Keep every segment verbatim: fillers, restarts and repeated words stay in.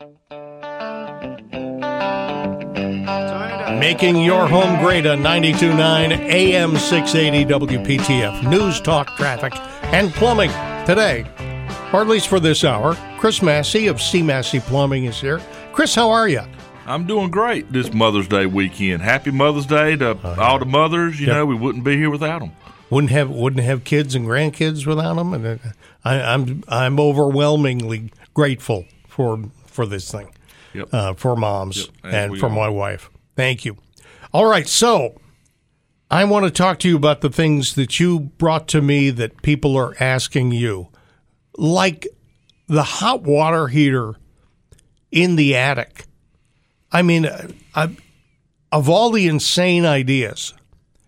Making your home great on ninety-two point nine A M six eighty W P T F. News, talk, traffic, and plumbing today, or at least for this hour. Chris Massey of C. Massey Plumbing is here. Chris, how are you? I'm doing great this Mother's Day weekend. Happy Mother's Day to uh, all the mothers. You yep. know, we wouldn't be here without them. Wouldn't have wouldn't have kids and grandkids without them. And I, I'm I'm overwhelmingly grateful for for this thing, yep. uh, for moms yep. and, and for are. my wife. Thank you. All right, so I want to talk to you about the things that you brought to me that people are asking you, like the hot water heater in the attic. I mean, I, of all the insane ideas,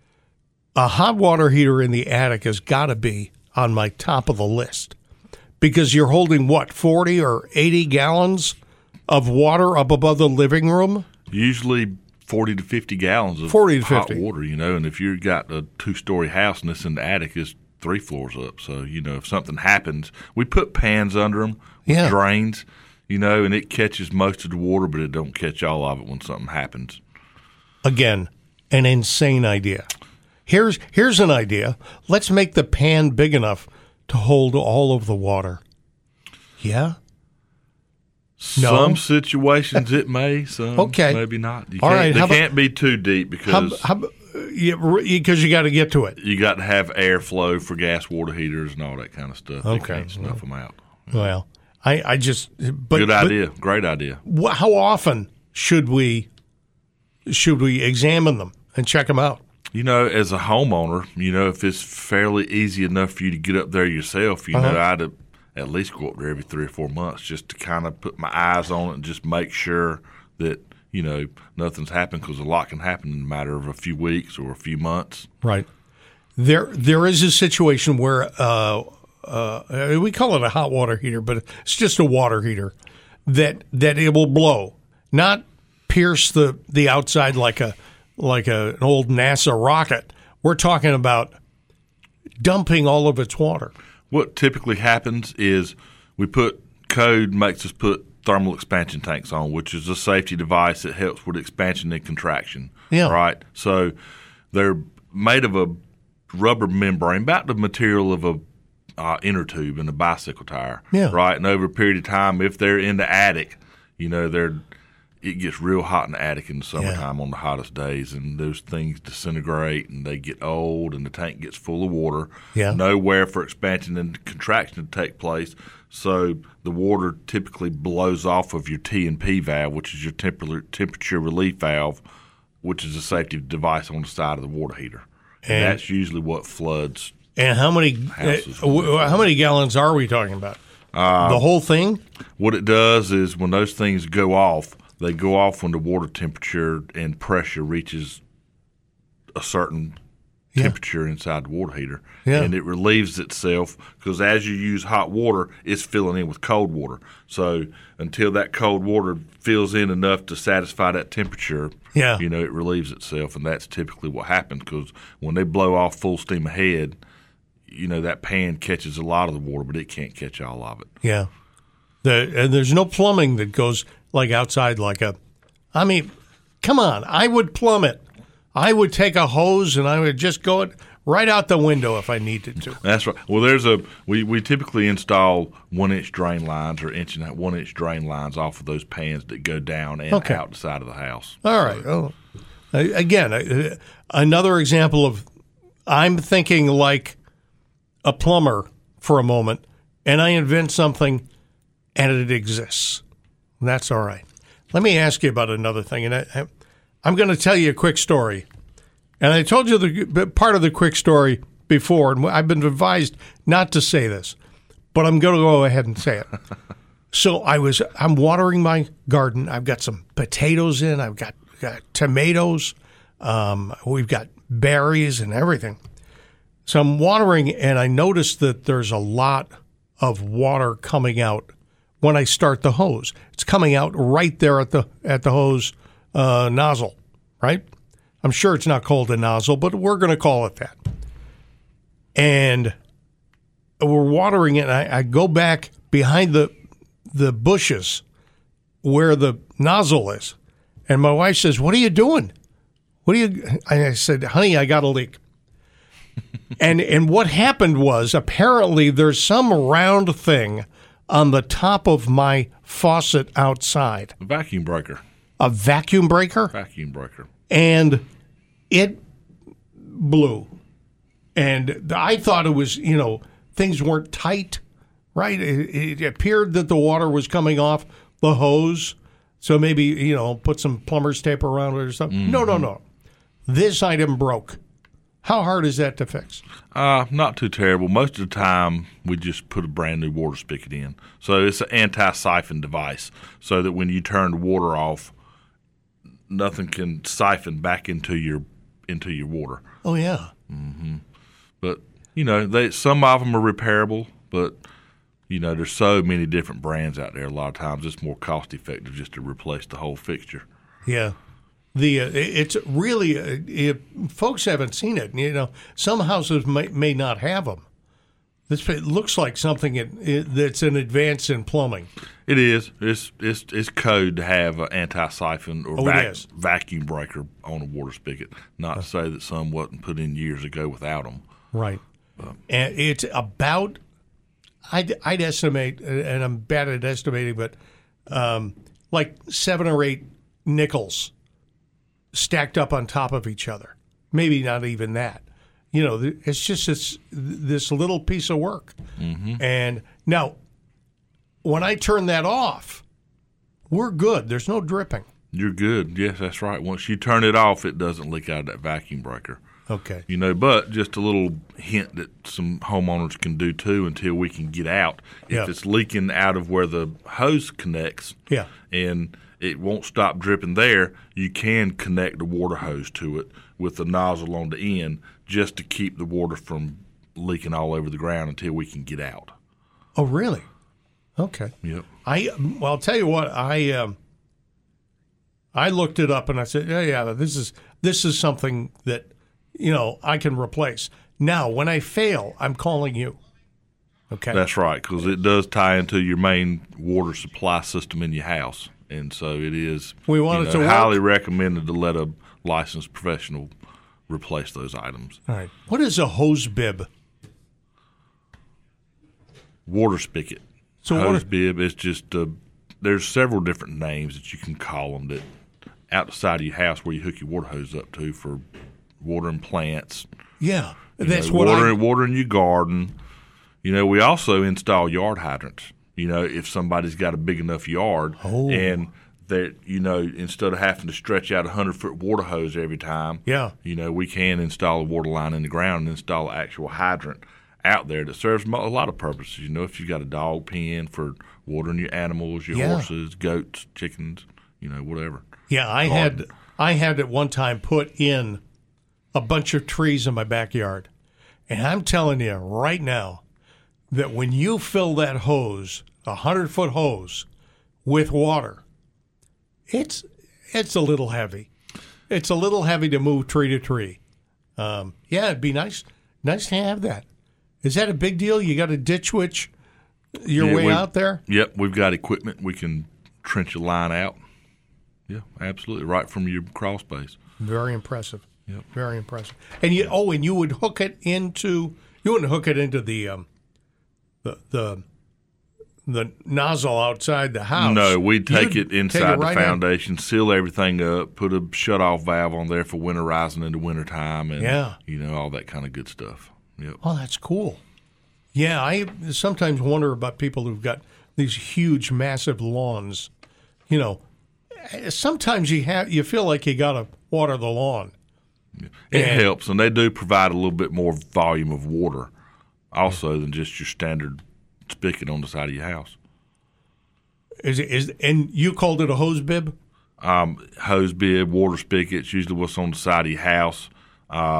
a hot water heater in the attic has got to be on my top of the list because you're holding, what, forty or eighty gallons of water up above the living room? Usually forty to fifty gallons of forty to hot fifty. water, you know, and if you've got a two-story house and it's in the attic, it's three floors up. So, you know, if something happens, we put pans under them with yeah. drains, you know, and it catches most of the water, but it don't catch all of it when something happens. Again, an insane idea. Here's here's an idea. Let's make the pan big enough to hold all of the water. Yeah? No. Some situations it may, some okay. maybe not. You All can't, right. They how can't about, be too deep because how, how, yeah, because you got to get to it. You got to have airflow for gas water heaters and all that kind of stuff. Okay. You can't snuff well, them out. Well, I, I just but, good idea, but great idea. How often should we should we examine them and check them out? You know, as a homeowner, you know, if it's fairly easy enough for you to get up there yourself, you uh-huh. know, I'd at least go up there every three or four months just to kind of put my eyes on it and just make sure that, you know, nothing's happened because a lot can happen in a matter of a few weeks or a few months. Right. There, There is a situation where uh, uh, we call it a hot water heater, but it's just a water heater that that it will blow, not pierce the, the outside like a like a, an old NASA rocket. We're talking about dumping all of its water. What typically happens is we put code makes us put thermal expansion tanks on, which is a safety device that helps with expansion and contraction. Yeah. Right. So they're made of a rubber membrane, about the material of a uh, inner tube in a bicycle tire. Yeah. Right. And over a period of time, if they're in the attic, you know, they're it gets real hot in the attic in the summertime yeah. on the hottest days, and those things disintegrate and they get old and the tank gets full of water. Yeah. Nowhere for expansion and contraction to take place. So the water typically blows off of your T and P valve, which is your temperature temperature relief valve, which is a safety device on the side of the water heater. And, and that's usually what floods. And how many uh, how many gallons are we talking about? Uh, the whole thing? What it does is when those things go off, they go off when the water temperature and pressure reaches a certain yeah. temperature inside the water heater. Yeah. And it relieves itself because as you use hot water, it's filling in with cold water. So until that cold water fills in enough to satisfy that temperature, yeah. you know, it relieves itself. And that's typically what happens because when they blow off full steam ahead, you know, that pan catches a lot of the water, but it can't catch all of it. Yeah. The, and there's no plumbing that goes like outside like a – I mean, come on. I would plumb it. I would take a hose and I would just go it right out the window if I needed to. That's right. Well, there's a we, – we typically install one-inch drain lines or inch and one-inch drain lines off of those pans that go down and okay. out the side of the house. All right. Oh. Again, another example of I'm thinking like a plumber for a moment and I invent something and it exists. That's all right. Let me ask you about another thing, and I, I'm going to tell you a quick story. And I told you the part of the quick story before, and I've been advised not to say this, but I'm going to go ahead and say it. So I was, I'm watering my garden. I've got some potatoes in. I've got, got tomatoes. Um, we've got berries and everything. So I'm watering, and I noticed that there's a lot of water coming out when I start the hose. It's coming out right there at the at the hose uh, nozzle, right? I'm sure it's not called a nozzle, but we're going to call it that. And we're watering it, and I, I go back behind the the bushes where the nozzle is. And my wife says, "What are you doing? What are you?" And I said, "Honey, I got a leak." and and what happened was apparently there's some round thing on the top of my faucet outside. A vacuum breaker. A vacuum breaker? Vacuum breaker. And it blew. And I thought it was, you know, things weren't tight, right? It, it appeared that the water was coming off the hose. So maybe, you know, put some plumber's tape around it or something. Mm-hmm. No, no, no. This item broke. How hard is that to fix? Uh, not too terrible. Most of the time, we just put a brand new water spigot in. So it's an anti-siphon device, so that when you turn the water off, nothing can siphon back into your into your water. Oh yeah. Mm-hmm. But you know, they some of them are repairable, but you know, there's so many different brands out there. A lot of times, it's more cost effective just to replace the whole fixture. Yeah. The uh, it's really uh, if folks haven't seen it. You know, some houses may, may not have them. This it looks like something it, it, that's an advance in plumbing. It is. It's it's it's code to have an anti-siphon or oh, vac, vacuum breaker on a water spigot. Not uh, to say that some wasn't put in years ago without them. Right. Um, and it's about. I'd, I'd estimate, and I'm bad at estimating, but um, like seven or eight nickels stacked up on top of each other. Maybe not even that. You know, it's just this, this little piece of work. Mm-hmm. And now, when I turn that off, we're good. There's no dripping. You're good. Yes, that's right. Once you turn it off, it doesn't leak out of that vacuum breaker. Okay. You know, but just a little hint that some homeowners can do too until we can get out. If yeah. it's leaking out of where the hose connects, yeah. and it won't stop dripping there, you can connect the water hose to it with the nozzle on the end just to keep the water from leaking all over the ground until we can get out. Oh, really? Okay. Yep. I well, I'll tell you what. I um, I looked it up and I said, yeah, yeah, this is this is something that you know I can replace. Now, when I fail, I'm calling you. Okay. That's right, because it does tie into your main water supply system in your house. And so it is we want you it know, to highly work. recommended to let a licensed professional replace those items. All right. What is a hose bib? Water spigot. So hose water- bib is just uh, there's several different names that you can call them that outside of your house where you hook your water hose up to for watering plants. Yeah, you that's know, what watering, I watering your garden. You know, we also install yard hydrants. You know, if somebody's got a big enough yard oh. and that, you know, instead of having to stretch out a hundred-foot water hose every time, yeah. you know, we can install a water line in the ground and install an actual hydrant out there that serves a lot of purposes. You know, if you've got a dog pen for watering your animals, your yeah. horses, goats, chickens, you know, whatever. Yeah, I Garden. had I had at one time put in a bunch of trees in my backyard. And I'm telling you right now that when you fill that hose, a hundred-foot hose, with water, it's it's a little heavy. It's a little heavy to move tree to tree. Um, yeah, it'd be nice nice to have that. Is that a big deal? You got to ditch witch your yeah, way out there? Yep, we've got equipment. We can trench a line out. Yeah, absolutely, right from your crawl space. Very impressive. Yep. Very impressive. And you oh, and you would hook it into you wouldn't hook it into the um, the the the nozzle outside the house. No, we'd take You'd it inside take it right the foundation, in. seal everything up, put a shut-off valve on there for winterizing in the wintertime, and yeah. you know, all that kind of good stuff. Yep. Oh, that's cool. Yeah, I sometimes wonder about people who've got these huge, massive lawns. You know, sometimes you have you feel like you got to water the lawn. It and, helps, and they do provide a little bit more volume of water also than just your standard spigot on the side of your house. Is it, is and you called it a hose bib? Um, hose bib, water spigots, usually what's on the side of your house. Uh,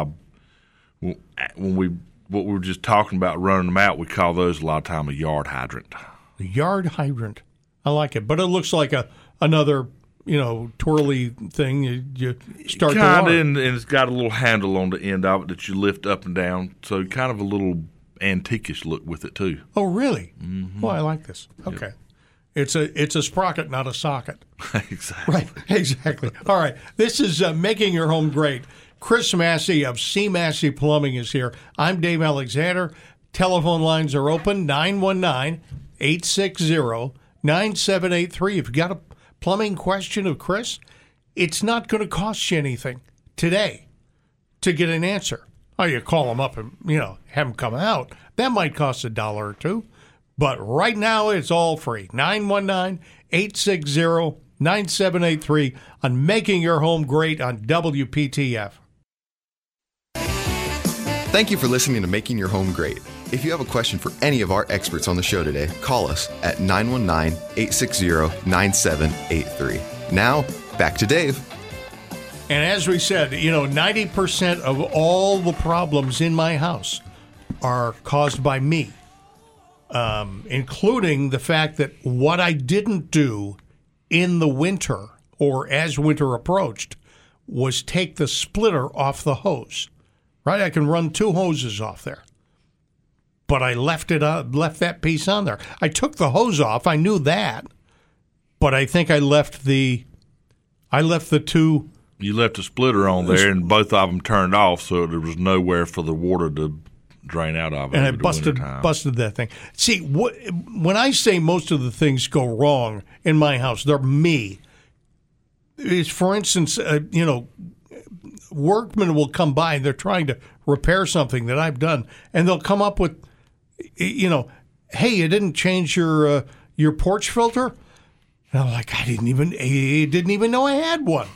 when we what we were just talking about running them out, we call those a lot of time a yard hydrant. A yard hydrant. I like it, but it looks like a another you know twirly thing. You, you start the kind of, water. and, and it's got a little handle on the end of it that you lift up and down, so kind of a little antiquish look with it too. Oh, really? Mm-hmm. Well, I like this. Okay. Yep. It's a it's a sprocket, not a socket. Exactly. Right, exactly. All right. This is uh, Making Your Home Great. Chris Massey of C. Massey Plumbing is here. I'm Dave Alexander. Telephone lines are open, nine one nine, eight six zero, nine seven eight three. If you've got a plumbing question of Chris, it's not going to cost you anything today to get an answer. Oh, you call him up and, you know, have him come out. That might cost a dollar or two. But right now, it's all free. nine one nine, eight six zero, nine seven eight three on Making Your Home Great on W P T F. Thank you for listening to Making Your Home Great. If you have a question for any of our experts on the show today, call us at nine one nine, eight six zero, nine seven eight three. Now, back to Dave. And as we said, you know, ninety percent of all the problems in my house are caused by me. Um, including the fact that what I didn't do in the winter or as winter approached was take the splitter off the hose. Right? I can run two hoses off there. But I left it uh, left that piece on there. I took the hose off. I knew that. But I think I left the I left the two. You left a splitter on there, and both of them turned off, so there was nowhere for the water to drain out of it. And I busted busted that thing. See, what, when I say most of the things go wrong in my house, they're me. It's, for instance, uh, you know, workmen will come by and they're trying to repair something that I've done, and they'll come up with, you know, hey, you didn't change your uh, your porch filter? And I'm like, I didn't even I didn't even know I had one.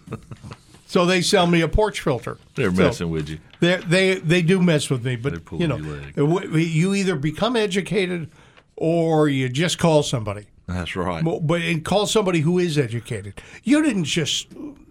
So they sell me a porch filter. They're so messing with you. They they they do mess with me, but you know, your you either become educated or you just call somebody. That's right. But and call somebody who is educated. You didn't just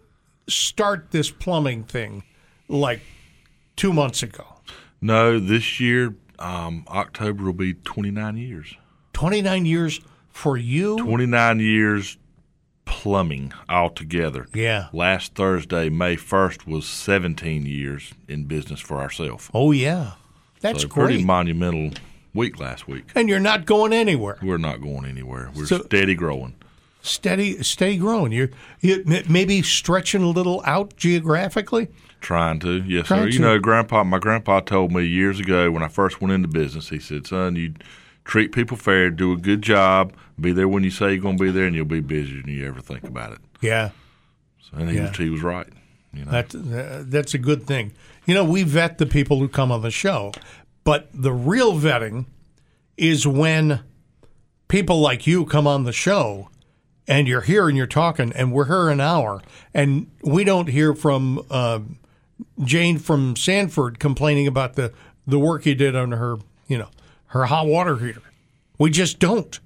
start this plumbing thing like two months ago. No, this year, um, October will be twenty-nine years. twenty-nine years for you? twenty-nine years plumbing altogether. Yeah. Last Thursday, May first, was seventeen years in business for ourselves. Oh, yeah. That's so great. Pretty monumental week last week. And you're not going anywhere. We're not going anywhere. We're So- steady growing. Steady, steady growing. You're, you maybe stretching a little out geographically? Trying to, yes, Trying sir. to. You know, Grandpa, my grandpa told me years ago when I first went into business, he said, son, you treat people fair, do a good job, be there when you say you're going to be there, and you'll be busier than you ever think about it. Yeah. So, and he, Yeah. was, he was right. You know? That, uh, that's a good thing. You know, we vet the people who come on the show, but the real vetting is when people like you come on the show and you're here and you're talking, and we're here an hour, and we don't hear from uh, Jane from Sanford complaining about the, the work you did on her, you know, her hot water heater. We just don't.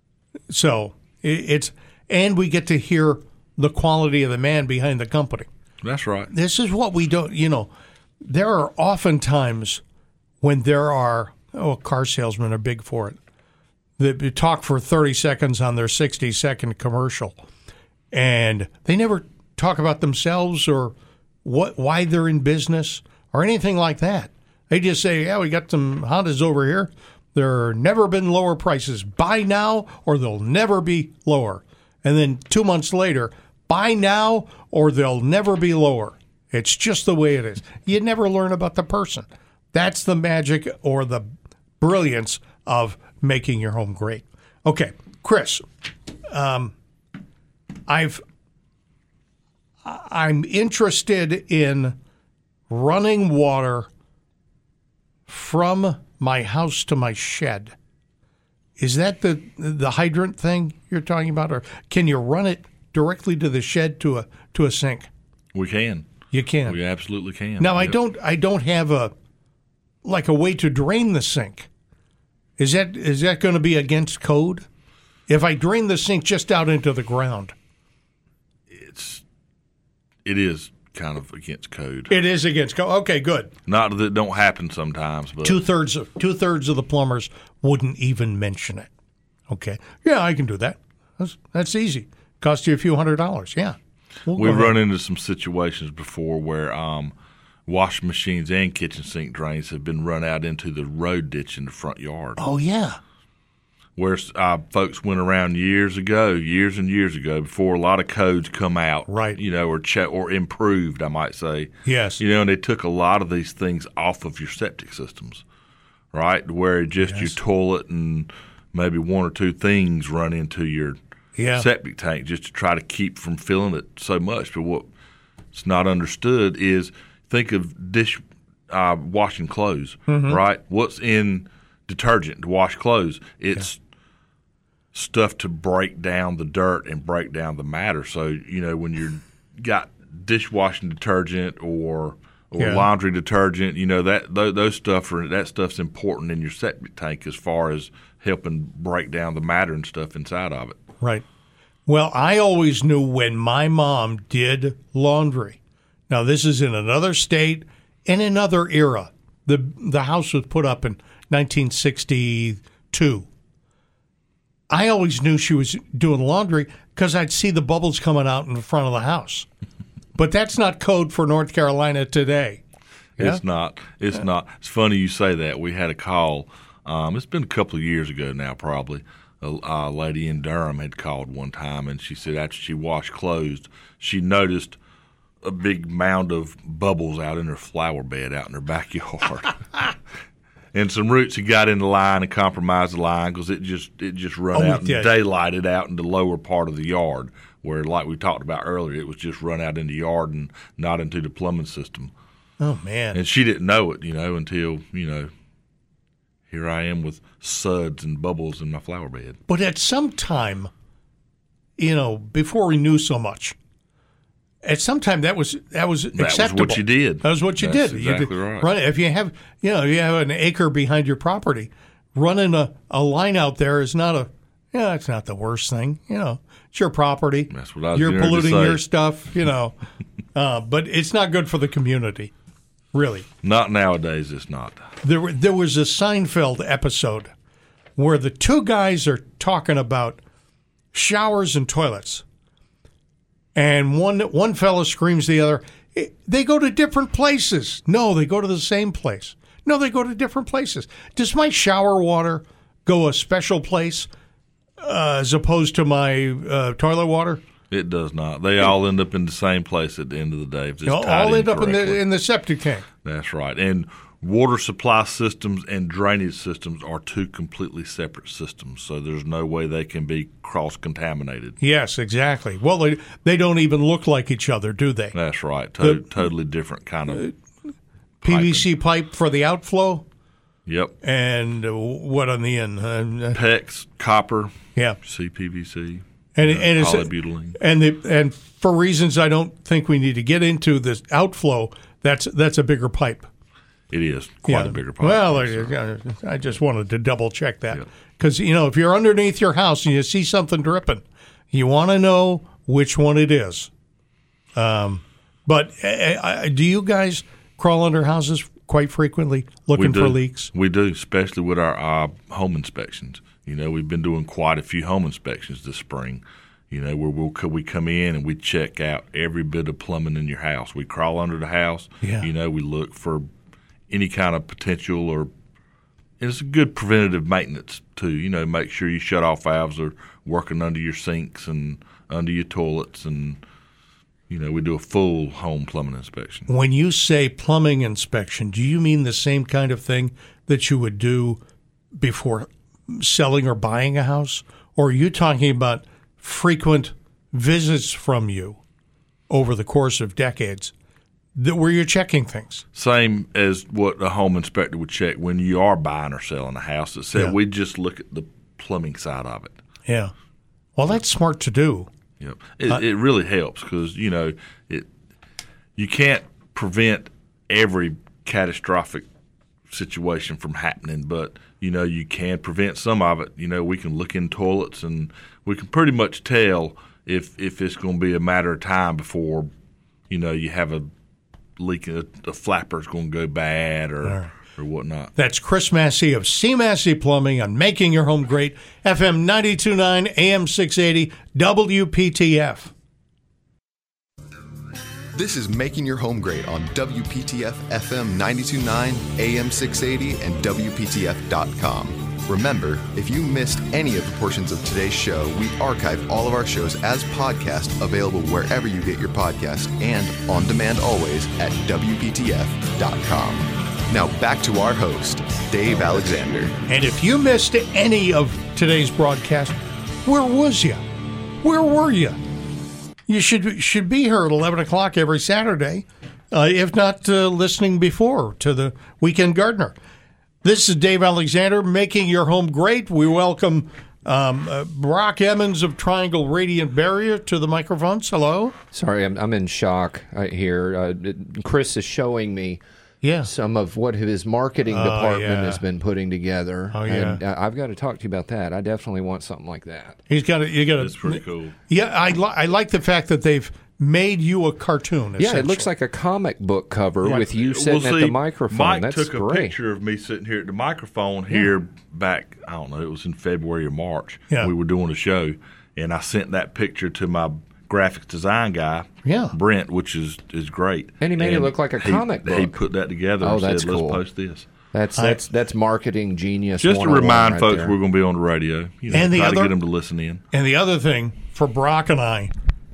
So it, it's and we get to hear the quality of the man behind the company. That's right. This is what we don't, you know, there are often times when there are, oh, car salesmen are big for it. They talk for thirty seconds on their sixty second commercial, and they never talk about themselves or what why they're in business or anything like that. They just say, yeah, we got some Hondas over here. There have never been lower prices. Buy now or they'll never be lower. And then two months later, buy now or they'll never be lower. It's just the way it is. You never learn about the person. That's the magic or the brilliance of making your home great. Okay, Chris, um, I've I'm interested in running water from my house to my shed. Is that the the hydrant thing you're talking about, or can you run it directly to the shed to a to a sink? We can. You can. We absolutely can. Now I Yep. don't I don't have a like a way to drain the sink. Is that is that going to be against code? If I drain the sink just out into the ground, It's it is kind of against code. it is against code. Okay, good. Not that it don't happen sometimes, but Two thirds of two thirds of the plumbers wouldn't even mention it. Okay, yeah, I can do that. That's that's easy. Cost you a few hundred dollars. Yeah, We'll we've go ahead. run into some situations before where um, washing machines and kitchen sink drains have been run out into the road ditch in the front yard. Oh yeah, where uh, folks went around years ago, years and years ago, before a lot of codes come out, right? You know, or che- or improved, I might say. Yes. You know, and they took a lot of these things off of your septic systems, right? Where just yes. your toilet and maybe one or two things run into your yeah. septic tank just to try to keep from filling it so much. But what's not understood is think of dish uh, washing clothes, mm-hmm. right? What's in detergent to wash clothes? It's yeah. stuff to break down the dirt and break down the matter. So, you know, when you're got dishwashing detergent or or yeah. laundry detergent, you know, that those, those stuff are that stuff's important in your septic tank as far as helping break down the matter and stuff inside of it. Right. Well, I always knew when my mom did laundry. Now, this is in another state, in another era. The the house was put up in nineteen sixty-two. I always knew she was doing laundry because I'd see the bubbles coming out in the front of the house. But that's not code for North Carolina today. Yeah? It's not. It's yeah. not. It's funny you say that. We had a call. Um, it's been a couple of years ago now, probably. A, a lady in Durham had called one time, and she said after she washed clothes, she noticed a big mound of bubbles out in her flower bed out in her backyard. And some roots had got in the line and compromised the line because it just it just run oh, out and daylighted out in the lower part of the yard where, like we talked about earlier, it was just run out in the yard and not into the plumbing system. Oh, man. And she didn't know it, you know, until, you know, here I am with suds and bubbles in my flower bed. But at some time, you know, before we knew so much, at some time that was that was that acceptable. That was what you did. That was what you That's did. Exactly you right. Run, if you have, you know, you have an acre behind your property, running a, a line out there is not a, yeah, it's not the worst thing. You know, it's your property. That's what I was You're going polluting to say. your stuff. You know, uh, but it's not good for the community, really. Not nowadays. It's not. There, there was a Seinfeld episode where the two guys are talking about showers and toilets. And one one fella screams to the other, they go to different places. No, they go to the same place. No, they go to different places. Does my shower water go a special place uh, as opposed to my uh, toilet water? It does not. They all end up in the same place at the end of the day. If it's all tied end up in correctly. the in the septic tank. That's right. And water supply systems and drainage systems are two completely separate systems, so there's no way they can be cross-contaminated. Yes, exactly. Well, they, they don't even look like each other, do they? That's right. To- The- totally different kind of P V C piping. pipe for the outflow, Yep. and uh, what on the end? Uh, PEX, copper, yeah, C P V C, and uh, and it's polybutylene. and the and for reasons I don't think we need to get into, this outflow, that's that's a bigger pipe. It is quite Yeah. a bigger pipe. Well, so. I, I just wanted to double check that Yep. because you know if you're underneath your house and you see something dripping, you want to know which one it is. Um, but uh, uh, do you guys crawl under houses quite frequently looking We do. for leaks? We do, especially with our uh, home inspections. You know, we've been doing quite a few home inspections this spring. You know, where we'll we come in and we check out every bit of plumbing in your house. We crawl under the house. Yeah. You know, we look for any kind of potential, or it's a good preventative maintenance too. You know, make sure your shut-off valves are working under your sinks and under your toilets, and you know, we do a full home plumbing inspection. When you say plumbing inspection, do you mean the same kind of thing that you would do before selling or buying a house? Or are you talking about frequent visits from you over the course of decades that where you're checking things? Same as what a home inspector would check when you are buying or selling a house. It said Yeah. we just look at the plumbing side of it. Yeah. Well, that's smart to do. Yep. It, Uh, it really helps because, you know, it you can't prevent every catastrophic situation from happening, but, you know, you can prevent some of it. You know, we can look in toilets and we can pretty much tell if, if it's going to be a matter of time before, you know, you have a leak, a, a flapper's going to go bad or, Right. or whatnot. That's Chris Massey of C. Massey Plumbing on Making Your Home Great, F M ninety-two point nine, A M six eighty, W P T F. This is Making Your Home Great on W P T F F M ninety-two point nine, A M six eighty, and W P T F dot com. Remember, if you missed any of the portions of today's show, we archive all of our shows as podcast, available wherever you get your podcasts and on demand always at W P T F dot com. Now back to our host, Dave Alexander. And if you missed any of today's broadcast, where was you? Where were you? You should should be here at eleven o'clock every Saturday, uh, if not uh, listening before to the Weekend Gardener. This is Dave Alexander, making your home great. We welcome um, uh, Brock Emmons of Triangle Radiant Barrier to the microphones. Hello. Sorry, I'm, I'm in shock uh, here. Uh, Chris is showing me yeah. some of what his marketing Oh, department yeah. has been putting together. Oh, yeah. And uh, I've got to talk to you about that. I definitely want something like that. He's got a, you got That's pretty cool. Yeah, I, li- I like the fact that they've made you a cartoon. Yeah, it looks like a comic book cover Yeah. with you sitting Well, at see, the microphone. Mike That's took a great. picture of me sitting here at the microphone here back, I don't know, it was in February or March. Yeah. We were doing a show, and I sent that picture to my graphics design guy, Yeah. Brent, which is, is great. And he made it look like a he- comic He book. put that together Oh, and that's said, let's cool. post this. That's I- that's that's marketing genius. Just to one oh one remind right folks there. we're going to be on the radio. You know, And the try other- to get them to listen in. And the other thing, for Brock and I,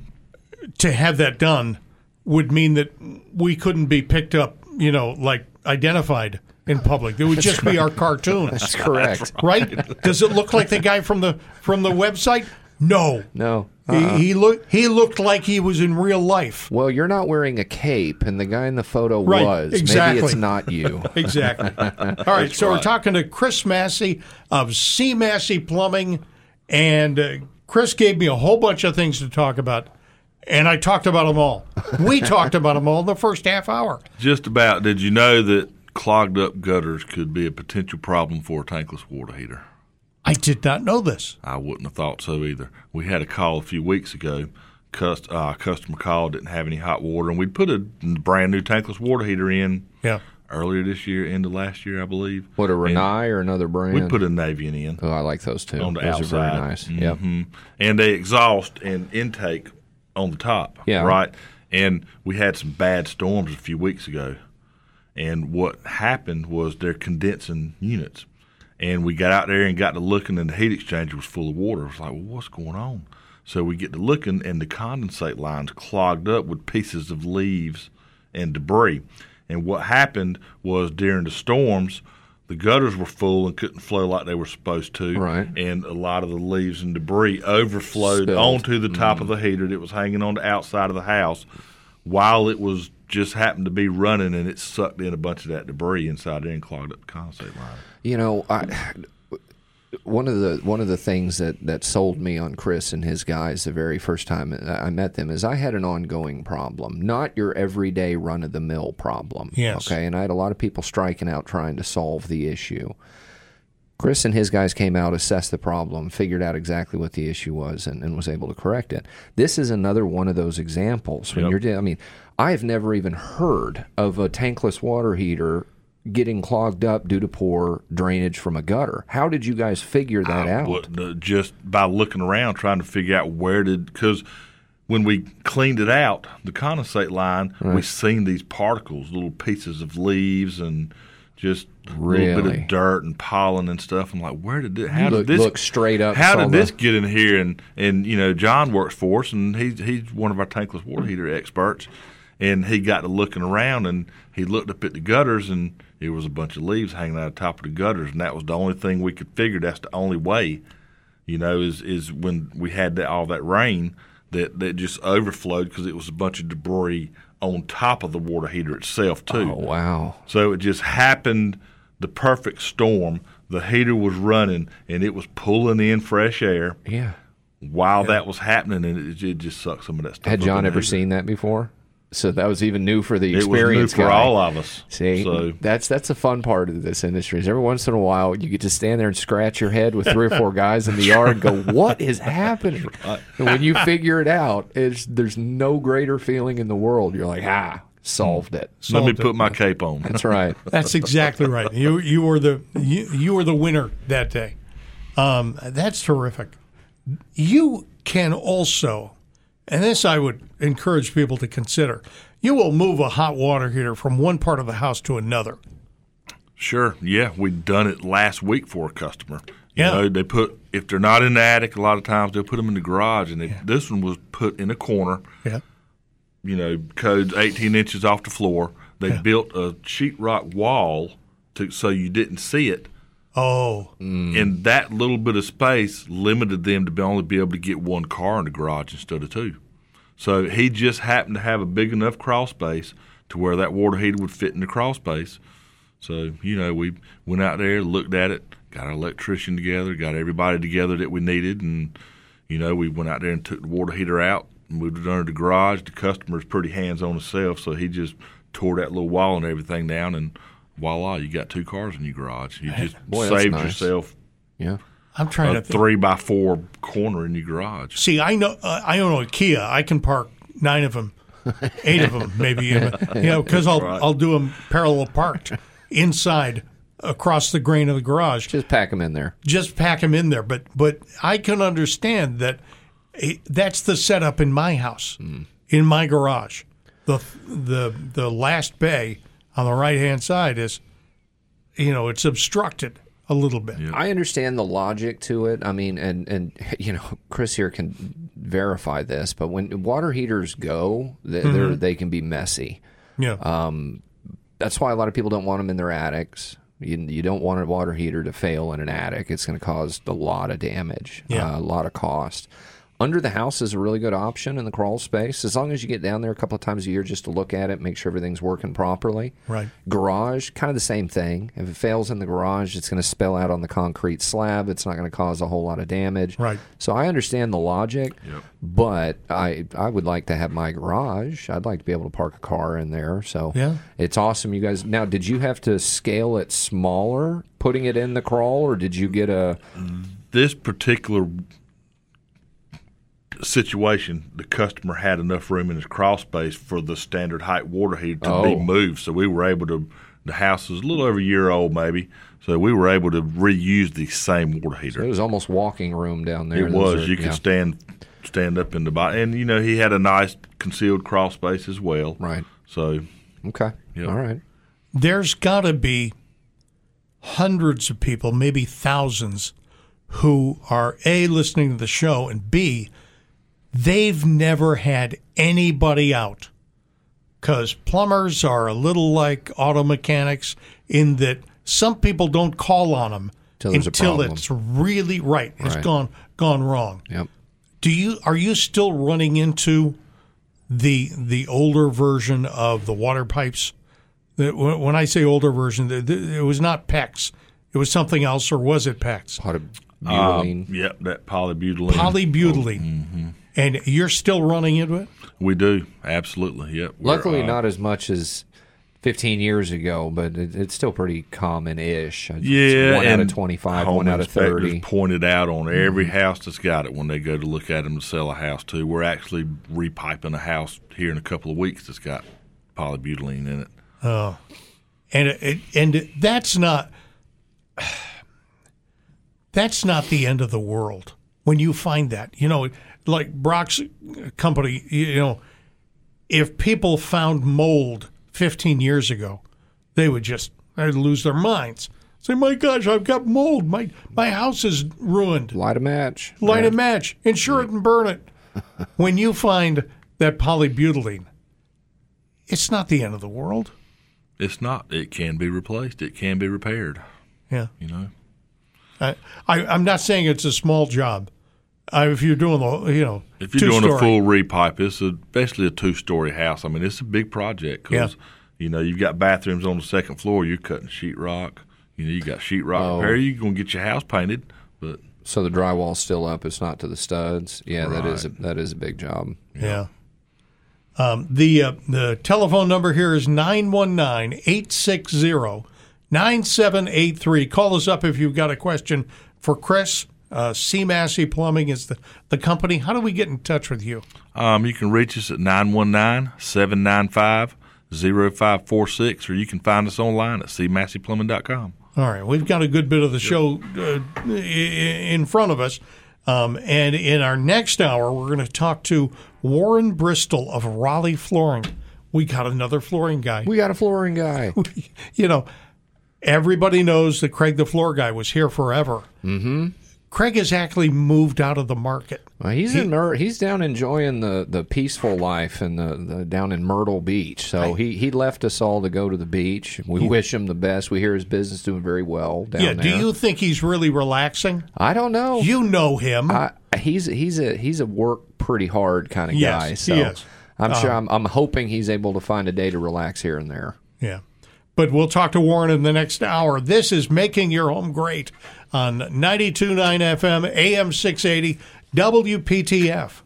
to have that done would mean that we couldn't be picked up, you know, like identified in public. It would just be our cartoons. That's correct. Right? Does it look like the guy from the from the website? No. No. Uh-uh. He, he looked he looked like he was in real life. Well, you're not wearing a cape, and the guy in the photo Right, was. exactly. Maybe it's not you. Exactly. All right, so we're talking to Chris Massey of C. Massey Plumbing, and uh, Chris gave me a whole bunch of things to talk about, and I talked about them all. We talked about them all in the first half hour. Just about. Did you know that clogged up gutters could be a potential problem for a tankless water heater? I did not know this. I wouldn't have thought so either. We had a call a few weeks ago. Cust- uh, customer called, didn't have any hot water, and we'd put a brand new tankless water heater in Yeah. earlier this year, end of last year, I believe. What, a And Renai or another brand? We put a Navian in Oh, I like those too. on the those outside. are very nice. Yep. Mhm. And they exhaust and intake on the top. Yeah. Right. And we had some bad storms a few weeks ago. And what happened was they're condensing units. And we got out there and got to looking, and the heat exchanger was full of water. I was like, well, what's going on? So we get to looking, and the condensate lines clogged up with pieces of leaves and debris. And what happened was during the storms, the gutters were full and couldn't flow like they were supposed to. Right. And a lot of the leaves and debris overflowed Spilled. onto the top of the heater that was hanging on the outside of the house while it was just happened to be running, and it sucked in a bunch of that debris inside there and clogged up the condensate line. You know, I, one of the one of the things that, that sold me on Chris and his guys the very first time I met them is I had an ongoing problem, not your everyday run of the mill problem. Yes. Okay, and I had a lot of people striking out trying to solve the issue. Chris and his guys came out, assessed the problem, figured out exactly what the issue was, and, and was able to correct it. This is another one of those examples. When Yep. you're, de- I mean, I've never even heard of a tankless water heater getting clogged up due to poor drainage from a gutter. How did you guys figure that I out? wouldn't, uh, just by looking around trying to figure out where did, because when we cleaned it out, the condensate line, we seen these particles, little pieces of leaves and just a little bit Really? of dirt and pollen and stuff. I'm like, where did it? How Look- did this look straight up, How saw did the- this get in here? And and you know, John works for us, and he's he's one of our tankless water heater experts. And he got to looking around, and he looked up at the gutters, and there was a bunch of leaves hanging out of the top of the gutters, and that was the only thing we could figure. That's the only way, you know, is is when we had that, all that rain that, that just overflowed because it was a bunch of debris on top of the water heater itself too. Oh, wow. So it just happened, the perfect storm. The heater was running, and it was pulling in fresh air Yeah. while that was happening, and it, it just sucked some of that stuff. Had up John in the ever heater. seen that before? So that was even new for the It was new experience for guy. all of us. See, So that's that's a fun part of this industry. Is every once in a while you get to stand there and scratch your head with three or four guys in the yard and go, "What is happening?" And when you figure it out, it's there's no greater feeling in the world. You're like, "Ah, solved it." let me Solved it. put my cape on. That's right. That's exactly right. You you were the you, you were the winner that day. Um, that's terrific. You can also, and this I would encourage people to consider. You will move a hot water heater from one part of the house to another. Sure. Yeah, we done it last week for a customer. You Yeah. know, they put if they're not in the attic, a lot of times they'll put them in the garage, and they, Yeah. this one was put in a corner. Yeah. You know, codes eighteen inches off the floor. They Yeah. built a sheetrock wall to so you didn't see it. Oh, And that little bit of space limited them to be only be able to get one car in the garage instead of two. So he just happened to have a big enough crawl space to where that water heater would fit in the crawl space. So, you know, we went out there, looked at it, got our electrician together, got everybody together that we needed, and, you know, we went out there and took the water heater out, moved it under the garage. The customer's pretty hands-on himself, so he just tore that little wall and everything down, and voila, you got two cars in your garage. You just Boy, that's saved nice. yourself Yeah. I'm trying a to think. three by four corner in your garage. See, I know uh, I own a Kia. I can park nine of them, eight of them, maybe. You know, because I'll Right. I'll do them parallel parked inside across the grain of the garage. Just pack them in there. Just pack them in there. But but I can understand that eh, that's the setup in my house, in my garage. The the the last bay on the right hand side is, you know, it's obstructed a little bit. I understand the logic to it. I mean, and, and you know, Chris here can verify this, but when water heaters go, they, they're they can be messy. Yeah. Um, that's why a lot of people don't want them in their attics. You, you don't want a water heater to fail in an attic. It's going to cause a lot of damage, Yeah. uh, a lot of cost. Under the house is a really good option in the crawl space, as long as you get down there a couple of times a year just to look at it, make sure everything's working properly. Right. Garage, kind of the same thing. If it fails in the garage, it's going to spill out on the concrete slab. It's not going to cause a whole lot of damage. Right. So I understand the logic, Yep. but I I would like to have my garage. I'd like to be able to park a car in there. So Yeah. it's awesome, you guys. Now, did you have to scale it smaller, putting it in the crawl, or did you get a? This particular situation, the customer had enough room in his crawl space for the standard height water heater to Oh. be moved. So we were able to, the house was a little over a year old maybe, so we were able to reuse the same water heater. It was almost walking room down there. It Those was. are- You could yeah. stand stand up in the bottom. And, you know, he had a nice concealed crawl space as well. Right. So, Okay. Yep. All right. There's got to be hundreds of people, maybe thousands, who are A, listening to the show, and B, they've never had anybody out. Because plumbers are a little like auto mechanics in that some people don't call on them Till there's a until problem. it's really right. It's Right. gone gone wrong. Yep. Do you are you still running into the the older version of the water pipes? The- When when I say older version, the- the- it was not PEX. It was something else, or was it PEX? Polybutylene. um, yep, that polybutylene. Polybutylene. And you're still running into it? We do. Absolutely. Yep. We're, Luckily, uh, not as much as fifteen years ago, but it, it's still pretty common-ish. It's Yeah, one out and of twenty-five, home one out of inspectors thirty. pointed out on every house that's got it when they go to look at them to sell a house too. We're actually repiping a house here in a couple of weeks that's got polybutylene in it. Oh, and it, and that's not that's not the end of the world when you find that. You know, like Brock's company. You know, if people found mold fifteen years ago, they would just they'd lose their minds. Say, my gosh, I've got mold. My my house is ruined. Light a match. Light a match, insure it, and burn it. When you find that polybutylene, it's not the end of the world. It's not. It can be replaced. It can be repaired. Yeah. You know. I, I, I'm not saying it's a small job. Uh, if you're doing the, you know, If you're doing two-story. a full repipe, it's a, especially a two-story house. I mean, it's a big project because, Yeah. you know, you've got bathrooms on the second floor. You're cutting sheetrock. You know, you got sheetrock Oh. repair. You're going to get your house painted, but So the drywall's still up. It's not to the studs. Yeah, that is a, Right. that is a big job. Yeah. Um, the uh, the telephone number here is nine one nine, eight six zero, nine seven eight three. Call us up if you've got a question for Chris. Uh, C. Massey Plumbing is the, the company. How do we get in touch with you? um, you can reach us at nine one nine, seven nine five, zero five four six, or you can find us online at c massey plumbing dot com. All right, we've got a good bit of the show uh, i- in front of us. Um, and in our next hour, we're going to talk to Warren Bristol of Raleigh Flooring. We got another flooring guy. We got a flooring guy. You know, everybody knows that Craig the Floor Guy was here forever. Mm-hmm. Craig has actually moved out of the market. Well, he's he, in Myr- he's down enjoying the, the peaceful life and the, the down in Myrtle Beach. So right. he, he left us all to go to the beach. We he, wish him the best. We hear his business doing very well down yeah, there. Do you think he's really relaxing? I don't know. You know him. I, he's he's a he's a work pretty hard kind of yes, guy. So he is. I'm sure um, I'm I'm hoping he's able to find a day to relax here and there. Yeah. But we'll talk to Warren in the next hour. This is Making Your Home Great on ninety-two point nine F M, A M six eighty, W P T F.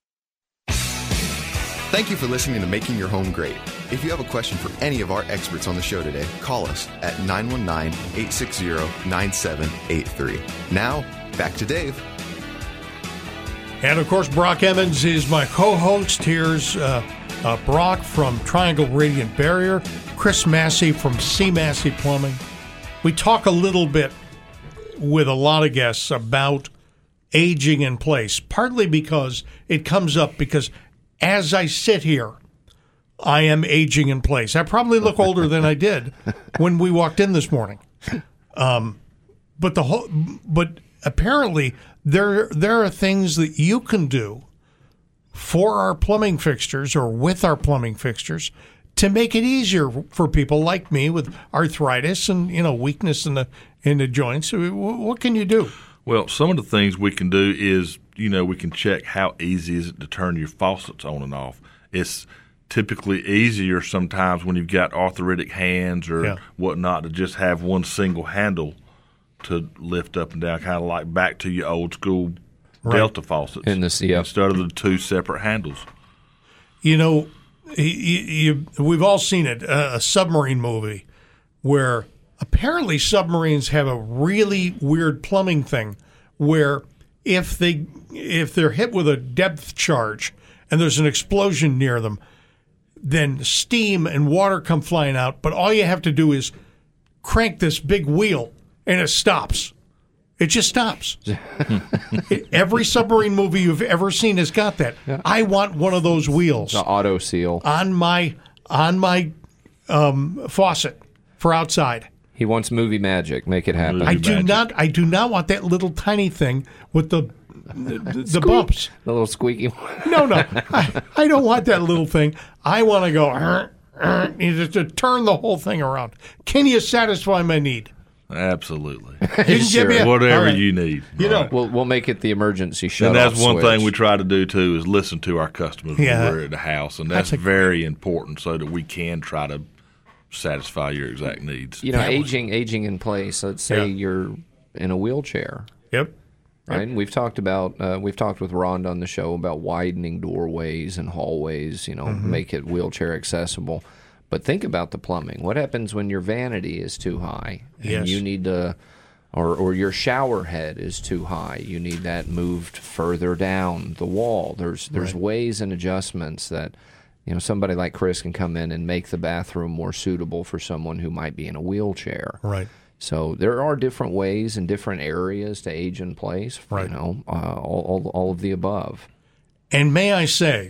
Thank you for listening to Making Your Home Great. If you have a question for any of our experts on the show today, call us at nine one nine, eight six zero, nine seven eight three. Now, back to Dave. And, of course, Brock Emmons is my co-host. Here's uh, uh, Brock from Triangle Radiant Barrier, Chris Massey from C. Massey Plumbing. We talk a little bit with a lot of guests about aging in place, partly because it comes up because as I sit here, I am aging in place. I probably look older than I did when we walked in this morning. Um, but the whole, but apparently there there are things that you can do for our plumbing fixtures or with our plumbing fixtures to make it easier for people like me with arthritis and, you know, weakness in the in the joints. What can you do? Well, some of the things we can do is, you know, we can check how easy is it to turn your faucets on and off. It's typically easier sometimes when you've got arthritic hands or yeah. whatnot to just have one single handle to lift up and down, kind of like back to your old school right. Delta faucets in this, yeah. instead of the two separate handles. You know, you, you, we've all seen it, a submarine movie where apparently submarines have a really weird plumbing thing where if they if they're hit with a depth charge and there's an explosion near them, then steam and water come flying out, but all you have to do is crank this big wheel and it stops. It just stops. Every submarine movie you've ever seen has got that. Yeah. I want one of those wheels. The auto seal on my on my um, faucet for outside. He wants movie magic. Make it happen. Movie I do magic. not. I do not want that little tiny thing with the the, the bumps. The little squeaky one. No, no. I, I don't want that little thing. I want to go uh, uh, to turn the whole thing around. Can you satisfy my need? Absolutely. You can sure. give me a, whatever right. you need. You know, right. we'll we'll make it the emergency shut And that's one switch. thing we try to do too is listen to our customers yeah. when we're at the house, and that's, that's a, very important so that we can try to satisfy your exact needs. You know, aging aging in place. Let's say yeah. you're in a wheelchair. Yep. Right. And we've talked about uh, we've talked with Rhonda on the show about widening doorways and hallways. You know, mm-hmm. make it wheelchair accessible. But think about the plumbing. What happens when your vanity is too high and yes. you need to, or or your shower head is too high? You need that moved further down the wall. There's there's right. ways and adjustments that, you know, somebody like Chris can come in and make the bathroom more suitable for someone who might be in a wheelchair. Right. So there are different ways and different areas to age in place. Right. You know, uh, all, all all of the above. And may I say,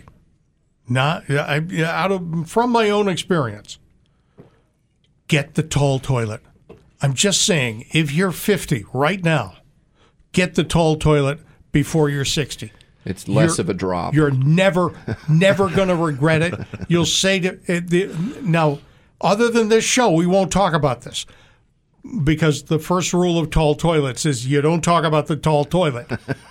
not I, out of from my own experience, get the tall toilet. I'm just saying, if you're fifty right now, get the tall toilet before you're sixty. It's less you're, of a drop. You're never, never going to regret it. You'll say to it, the, now, other than this show, we won't talk about this because the first rule of tall toilets is you don't talk about the tall toilet.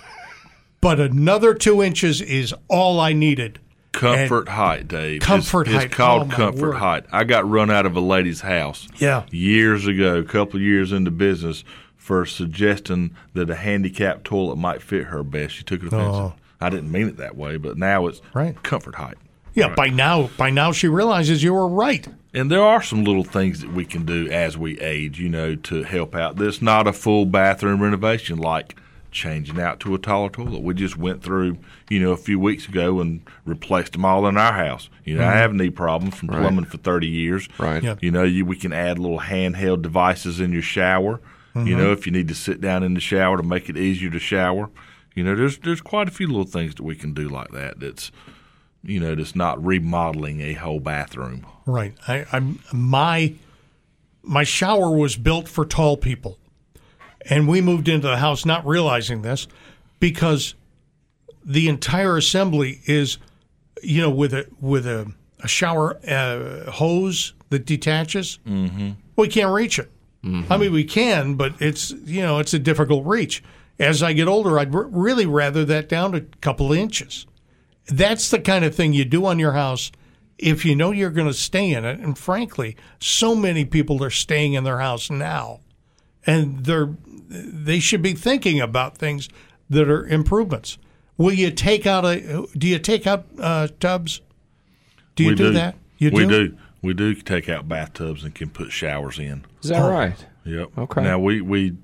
But another two inches is all I needed. Comfort and height, Dave. Comfort it's, height. It's called oh, comfort word. height. I got run out of a lady's house yeah. years ago, a couple of years into business, for suggesting that a handicapped toilet might fit her best. She took it offensive. Oh. I didn't mean it that way, but now it's right. comfort height. Yeah, right. by now, by now she realizes you were right. And there are some little things that we can do as we age, you know, to help out. There's not a full bathroom renovation like changing out to a taller toilet. We just went through, you know, a few weeks ago and replaced them all in our house. You know, mm-hmm. I have knee problems from plumbing right. for thirty years. Right. Yep. You know, you, we can add little handheld devices in your shower. Mm-hmm. You know, if you need to sit down in the shower to make it easier to shower. You know, there's there's quite a few little things that we can do like that. That's, you know, that's not remodeling a whole bathroom. Right. I, I'm my my shower was built for tall people. And we moved into the house not realizing this because the entire assembly is, you know, with a with a, a shower uh, hose that detaches. Mm-hmm. We can't reach it. Mm-hmm. I mean, we can, but it's, you know, it's a difficult reach. As I get older, I'd r- really rather that down to a couple of inches. That's the kind of thing you do on your house if you know you're going to stay in it. And frankly, so many people are staying in their house now, and they're they should be thinking about things that are improvements. Will you take out a? Do you take out uh, tubs? Do you we do, do that? You we do? do. We do take out bathtubs and can put showers in. Is that Oh. right? Yep. Okay. Now we we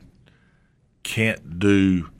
can't do.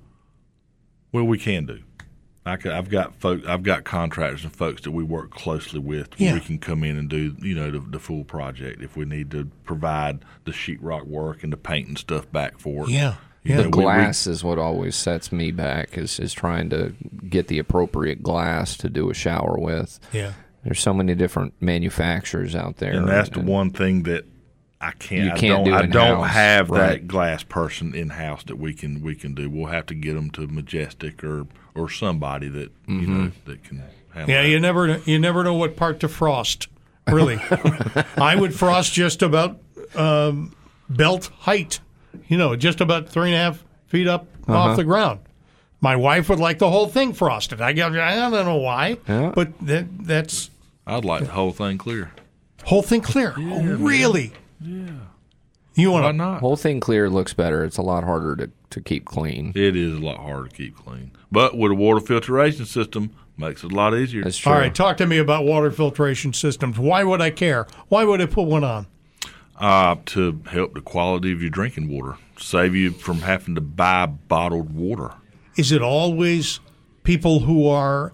Well, we can do. I can, I've got folk, I've got contractors and folks that we work closely with. Where Yeah. We can come in and do you know the, the full project if we need to provide the sheetrock work and the paint and stuff back for it. Yeah. You Yeah. know, The we- we- glass is what always sets me back is, is trying to get the appropriate glass to do a shower with. Yeah. There's so many different manufacturers out there. and that's the one thing that I can't. You I can't don't, do I don't in-house, have that right. glass person in house that we can we can do. We'll have to get them to Majestic or or somebody that you Mm-hmm. know that can handle Yeah, that. you never you never know what part to frost. Really, I would frost just about um, belt height. You know, just about three and a half feet up Uh-huh. off the ground. My wife would like the whole thing frosted. I got I don't know why, Yeah. but that that's I'd like the whole thing clear. whole thing clear. oh, really? Yeah. You Why want to? not? Whole thing clear looks better. It's a lot harder to, to keep clean. It is a lot harder to keep clean, but with a water filtration system, makes it a lot easier. That's true. All right, talk to me about water filtration systems. Why would I care? Why would I put one on? Uh, to help the quality of your drinking water, save you from having to buy bottled water. Is it always people who are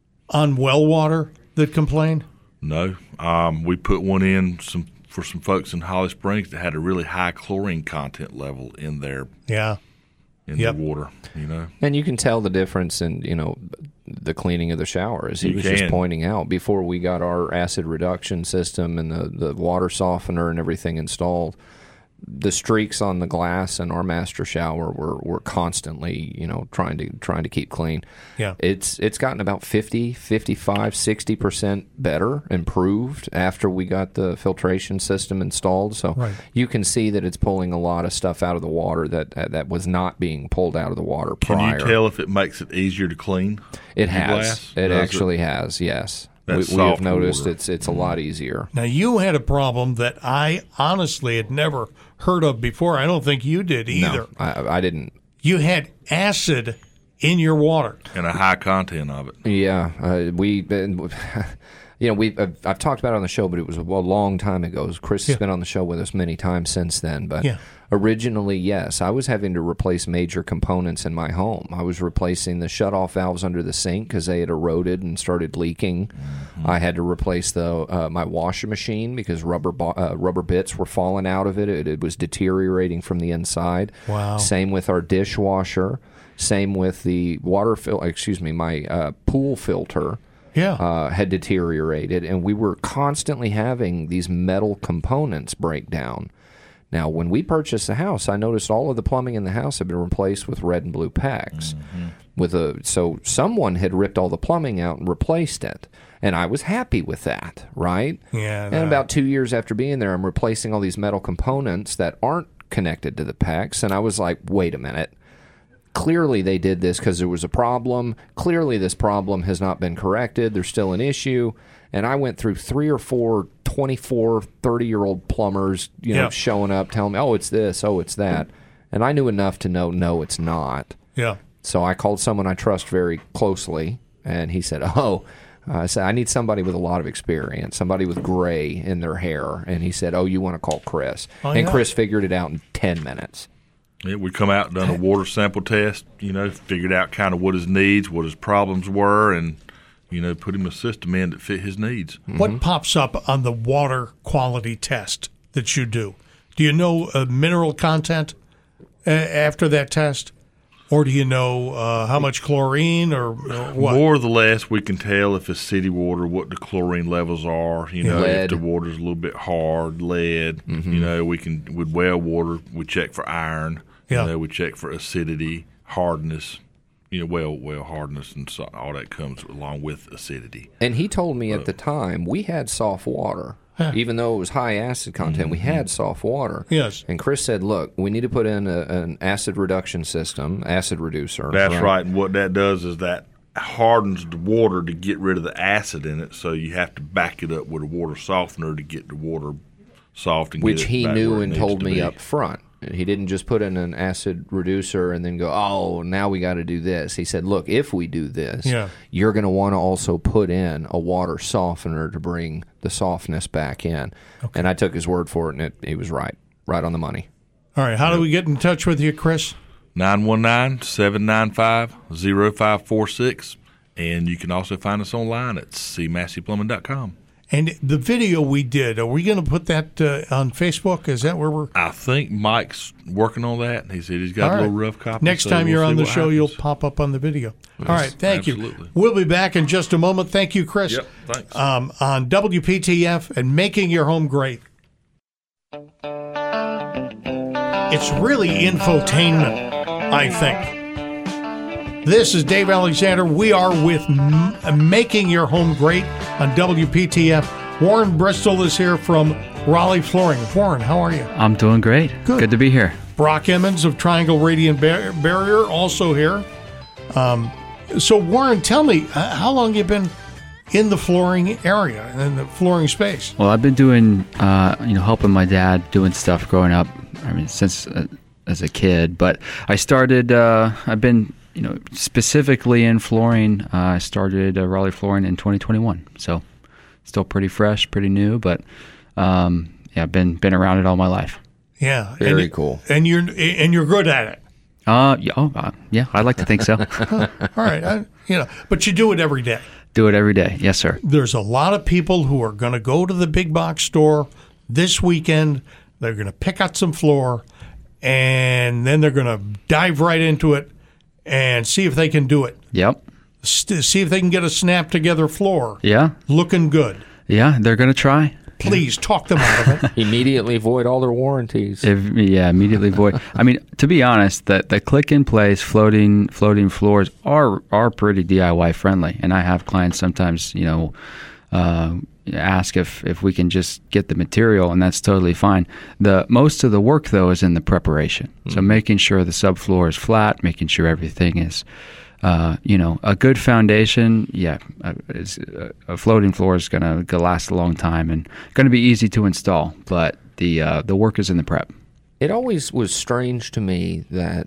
on well water that complain? No, um, we put one in some for some folks in Holly Springs that had a really high chlorine content level in their Yeah. in Yep. their water. You know, And you can tell the difference in, you know, the cleaning of the shower, as he You was just can. pointing out. Before we got our acid reduction system and the, the water softener and everything installed, the streaks on the glass in our master shower were, were constantly, you know, trying to trying to keep clean. Yeah. It's it's gotten about fifty, fifty-five, sixty percent better, improved after we got the filtration system installed. So Right. you can see that it's pulling a lot of stuff out of the water that that was not being pulled out of the water can prior. you tell if it makes it easier to clean? It your has. glass? It Does actually has. Yes, we, That's we have soft noticed water. it's it's a lot easier. Now, you had a problem that I honestly had never heard of before. I don't think you did either. No, I, I didn't. You had acid in your water. And a high content of it. Yeah, uh, we. Been, you know, we. I've, I've talked about it on the show, but it was a long time ago. Chris has Yeah. been on the show with us many times since then. But Yeah. originally, yes, I was having to replace major components in my home. I was replacing the shut-off valves under the sink because they had eroded and started leaking. Mm-hmm. I had to replace the uh, my washing machine because rubber bo- uh, rubber bits were falling out of it. it. It was deteriorating from the inside. Wow. Same with our dishwasher. Same with the water fil- Excuse me, my uh, pool filter. Yeah. Uh, had deteriorated, and we were constantly having these metal components break down. Now, when we purchased the house, I noticed all of the plumbing in the house had been replaced with red and blue PEX. Mm-hmm. With a so someone had ripped all the plumbing out and replaced it, and I was happy with that, right? Yeah, And no. about two years after being there, I'm replacing all these metal components that aren't connected to the PEX, and I was like, wait a minute. Clearly they did this because there was a problem. Clearly this problem has not been corrected. There's still an issue. And I went through three or four twenty-four, thirty-year-old plumbers, you know, Yeah. showing up, telling me, oh, it's this, oh, it's that. And I knew enough to know, no, it's not. yeah. So I called someone I trust very closely, and he said, oh, I said, I need somebody with a lot of experience, somebody with gray in their hair. And he said, oh, you want to call Chris. Oh, and yeah. Chris figured it out in ten minutes. Yeah, we come out and done a water sample test, you know, figured out kind of what his needs, what his problems were, and, you know, put him a system in that fit his needs. What pops up on the water quality test that you do? Do you know uh, mineral content uh, after that test? Or do you know uh, how much chlorine or uh, what? More or less, we can tell if it's city water, what the chlorine levels are. You know, Lead. if the water's a little bit hard, lead. Mm-hmm. You know, we can with well water, we check for iron. Yeah. You know, we check for acidity, hardness. You know, well, well hardness and so, all that comes along with acidity. And he told me at the time we had soft water. Even though it was high acid content, we had soft water. Yes. And Chris said, look, we need to put in a, an acid reduction system, acid reducer. That's right. And what that does is that hardens the water to get rid of the acid in it. So you have to back it up with a water softener to get the water soft. And Which get it he back knew where it and needs told to me be. up front. He didn't just put in an acid reducer and then go, oh, now we got to do this. He said, look, if we do this, Yeah. you're going to want to also put in a water softener to bring the softness back in. Okay. And I took his word for it, and it, he was right, right on the money. All right. How do we get in touch with you, Chris? nine one nine, seven nine five, zero five four six. And you can also find us online at c massey plumbing dot com. And the video we did, are we going to put that uh, on Facebook? Is that where we're? I think Mike's working on that. He said he's got All a little right. rough copy. Next so time we'll you're see on the what show, happens. you'll pop up on the video. Yes, All right. Thank absolutely. you. We'll be back in just a moment. Thank you, Chris. Yep, thanks. Um, on W P T F and Making Your Home Great. It's really infotainment, I think. This is Dave Alexander. We are with M- Making Your Home Great on W P T F. Warren Bristol is here from Raleigh Flooring. Warren, how are you? I'm doing great. Good. Good to be here. Brock Emmons of Triangle Radiant Bar- Barrier also here. Um, so, Warren, tell me, uh, how long you been in the flooring area, in the flooring space? Well, I've been doing, uh, you know, helping my dad doing stuff growing up. I mean, since uh, as a kid. But I started. Uh, I've been, you know, specifically in flooring. Uh, I started uh, Raleigh Flooring in twenty twenty-one. So, still pretty fresh, pretty new. But um, yeah, I've been been around it all my life. Yeah, Very and, cool. And you're and you're good at it. Uh, yeah, oh, uh, yeah, I'd like to think so. All right, I, you know, but you do it every day. Do it every day. Yes, sir. There's a lot of people who are going to go to the big box store this weekend. They're going to pick out some floor, and then they're going to dive right into it and see if they can do it. Yep. St- see if they can get a snap together floor Yeah. looking good. Yeah, they're gonna try. Please talk them out of it. Immediately void all their warranties. If, yeah, immediately void. I mean, to be honest, the the click in place floating floating floors are are pretty D I Y friendly, and I have clients sometimes, you know, uh, ask if if we can just get the material, and that's totally fine. The most of the work though is in the preparation, so making sure the subfloor is flat, making sure everything is. Uh, you know, a good foundation, yeah, uh, is, uh, a floating floor is going to last a long time and going to be easy to install, but the uh, the work is in the prep. It always was strange to me that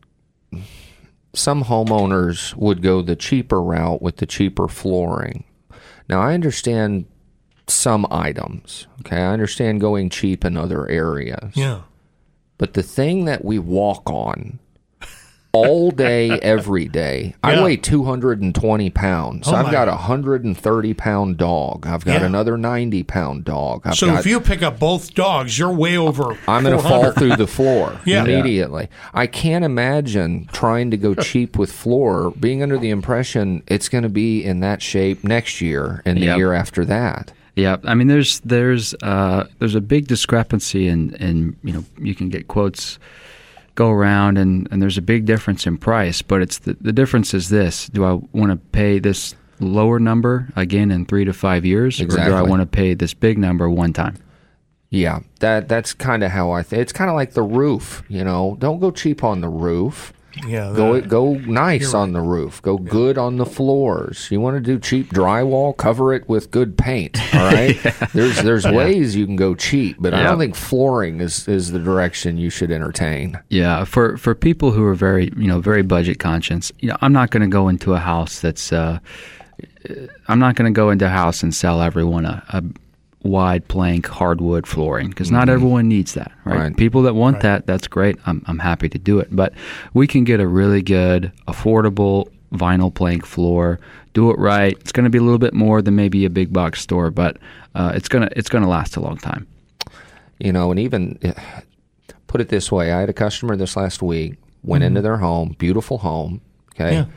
some homeowners would go the cheaper route with the cheaper flooring. Now, I understand some items, okay? I understand going cheap in other areas. Yeah. But the thing that we walk on all day, every day. Yeah. I weigh two hundred twenty pounds. Oh I've my. got a one hundred thirty pound dog. I've got Yeah. another ninety pound dog. I've So got, if you pick up both dogs, you're way over. I'm going to fall four hundred. through the floor Yeah. immediately. I can't imagine trying to go cheap with floor, being under the impression it's going to be in that shape next year and the Yep. year after that. Yeah, I mean, there's there's uh, there's a big discrepancy in, in you know you can get quotes go around and, and there's a big difference in price, but it's the, the difference is this: do I want to pay this lower number again in three to five years, or do I Exactly. want to pay this big number one time? Yeah, that that's kind of how I think. It's kind of like the roof, you know. Don't go cheap on the roof. Yeah. Go the- go nice on the roof. Go good on the floors. You want to do cheap drywall? Cover it with good paint. All right. There's there's ways you can go cheap, but I Yeah. don't think flooring is, is the direction you should entertain. Yeah, for for people who are very you know very budget conscious, you know, I'm not going to go into a house that's uh, I'm not going to go into a house and sell everyone a, a wide plank hardwood flooring because not everyone needs that, right? Right. People that want that, that's great. I'm I'm happy to do it, but we can get a really good, affordable vinyl plank floor. Do it right. It's going to be a little bit more than maybe a big box store, but uh, it's gonna it's gonna last a long time. You know, and even put it this way, I had a customer this last week went Mm-hmm. into their home, beautiful home, okay? Yeah.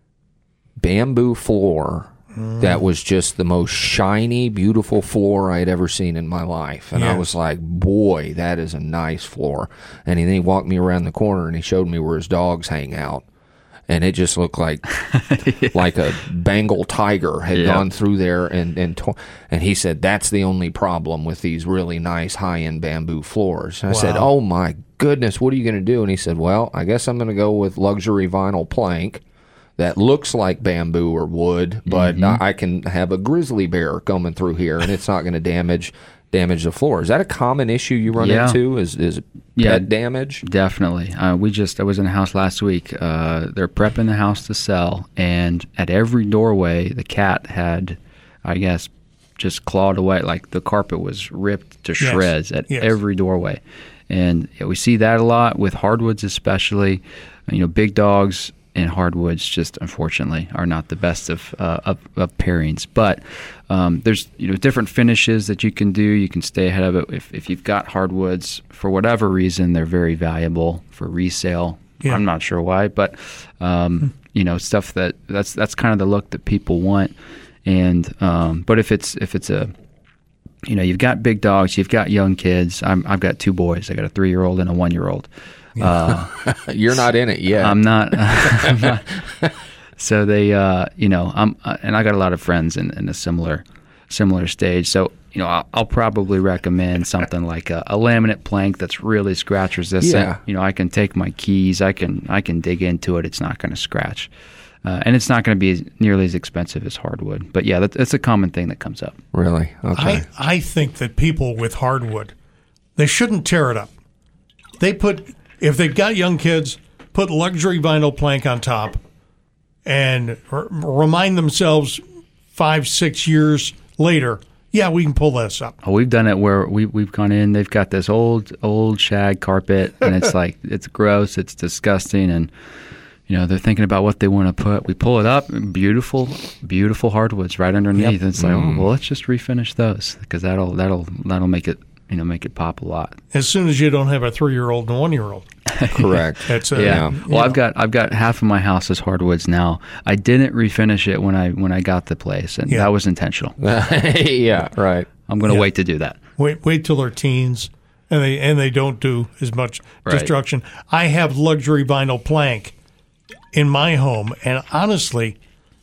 Bamboo floor that was just the most shiny, beautiful floor I had ever seen in my life. And I Yeah. was like, boy, that is a nice floor. And then he walked me around the corner and he showed me where his dogs hang out. And it just looked like like a Bengal tiger had Yeah. gone through there. And, and, to- and he said, that's the only problem with these really nice high-end bamboo floors. And I said, Wow. oh, my goodness, what are you going to do? And he said, well, I guess I'm going to go with luxury vinyl plank that looks like bamboo or wood, but Mm-hmm. I I can have a grizzly bear coming through here, and it's not going to damage damage the floor. Is that a common issue you run Yeah. into? Is is pet Yeah. damage? Definitely. Uh, we just, I was in a house last week. Uh, they're prepping the house to sell, and at every doorway, the cat had, I guess, just clawed away. Like the carpet was ripped to Yes. shreds at Yes. every doorway. And yeah, we see that a lot with hardwoods, especially. You know, big dogs and hardwoods just unfortunately are not the best of uh, of, of pairings. But um, there's you know different finishes that you can do. You can stay ahead of it. If if you've got hardwoods for whatever reason, they're very valuable for resale. Yeah. I'm not sure why, but um, you know stuff that that's that's kind of the look that people want. And um, but if it's if it's a you know you've got big dogs, you've got young kids. I'm, I've got two boys. I got a three year old and a one year old. Uh, You're not in it yet. I'm not. I'm not so they, uh, you know, I'm, uh, and I got a lot of friends in, in a similar, similar stage. So you know, I'll, I'll probably recommend something like a, a laminate plank that's really scratch resistant. Yeah. You know, I can take my keys, I can, I can dig into it. It's not going to scratch, uh, and it's not going to be as, nearly as expensive as hardwood. But yeah, that, that's a common thing that comes up. Really? Okay. I, I think that people with hardwood, they shouldn't tear it up. They put, if they've got young kids, put luxury vinyl plank on top and r- remind themselves five, six years later, yeah, we can pull this up. Oh, we've done it where we we've gone in. They've got this old old shag carpet, and it's like it's gross, it's disgusting, and you know they're thinking about what they want to put. We pull it up, beautiful, beautiful hardwoods right underneath. And it's like, oh, well, let's just refinish those because that'll that'll that'll make it you know make it pop a lot. As soon as you don't have a three-year-old and a one-year-old. Correct. That's a, Yeah. you Well, know. I've got I've got half of my house is hardwoods now. I didn't refinish it when I when I got the place, and Yeah. that was intentional. Yeah, right. I'm going to Yeah. wait to do that. Wait, wait till they're teens, and they and they don't do as much Right. destruction. I have luxury vinyl plank in my home, and honestly,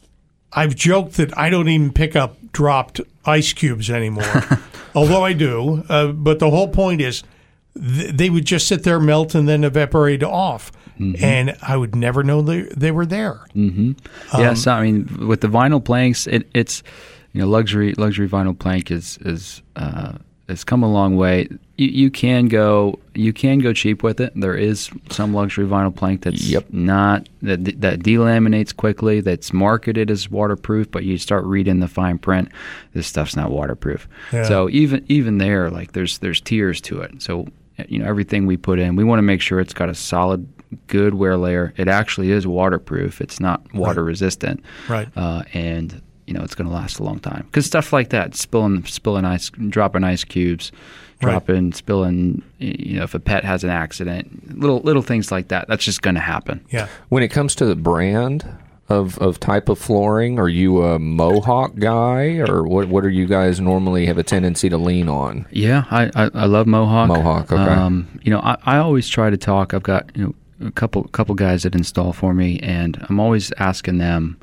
I've joked that I don't even pick up dropped ice cubes anymore, although I do. Uh, but the whole point is, th- they would just sit there, melt, and then evaporate off, and I would never know they they were there. yeah, so I mean, with the vinyl planks, it, it's you know luxury luxury vinyl plank is is uh, has come a long way. You, you can go you can go cheap with it. There is some luxury vinyl plank that's Yep. not that that delaminates quickly. That's marketed as waterproof, but you start reading the fine print. This stuff's not waterproof. Yeah. So even even there, like there's there's tiers to it. So you know everything we put in, we want to make sure it's got a solid, good wear layer. It actually is waterproof. It's not water resistant. Right. Uh, and you know it's going to last a long time because stuff like that, spilling spilling ice, dropping ice cubes, Right. dropping, spilling. You know, if a pet has an accident, little little things like that. That's just going to happen. Yeah. When it comes to the brand of, of type of flooring, are you a Mohawk guy, or what? What are you guys normally have a tendency to lean on? Yeah, I, I, I love Mohawk. Mohawk, okay. Um, you know, I, I always try to talk. I've got you know a couple couple guys that install for me, and I'm always asking them.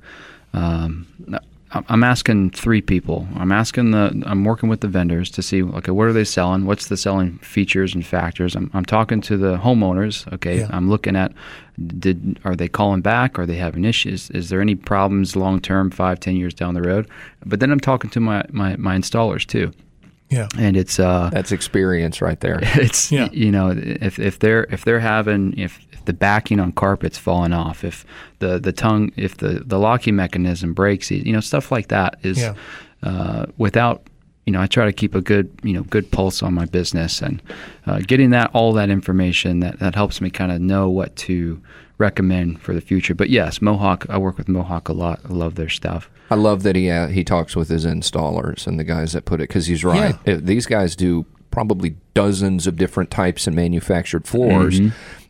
Um, I'm asking three people. I'm asking the. I'm working with the vendors to see, okay, what are they selling? What's the selling features and factors? I'm, I'm talking to the homeowners. Okay, Yeah. I'm looking at, did are they calling back? Are they having issues? Is there any problems long term, five, ten years down the road? But then I'm talking to my my, my installers too, Yeah. and it's uh, That's experience right there. it's Yeah. you know if if they're if they're having if, if the backing on carpet's falling off, if the the tongue if the the locking mechanism breaks, you know stuff like that is Yeah. uh, without you know I try to keep a good you know good pulse on my business, and uh, getting that all that information that that helps me kind of know what to recommend for the future. But yes, Mohawk, I work with Mohawk a lot. I love their stuff. I love that he uh, he talks with his installers and the guys that put it, because he's right. Yeah. Uh, These guys do probably dozens of different types and manufactured floors, Mm-hmm.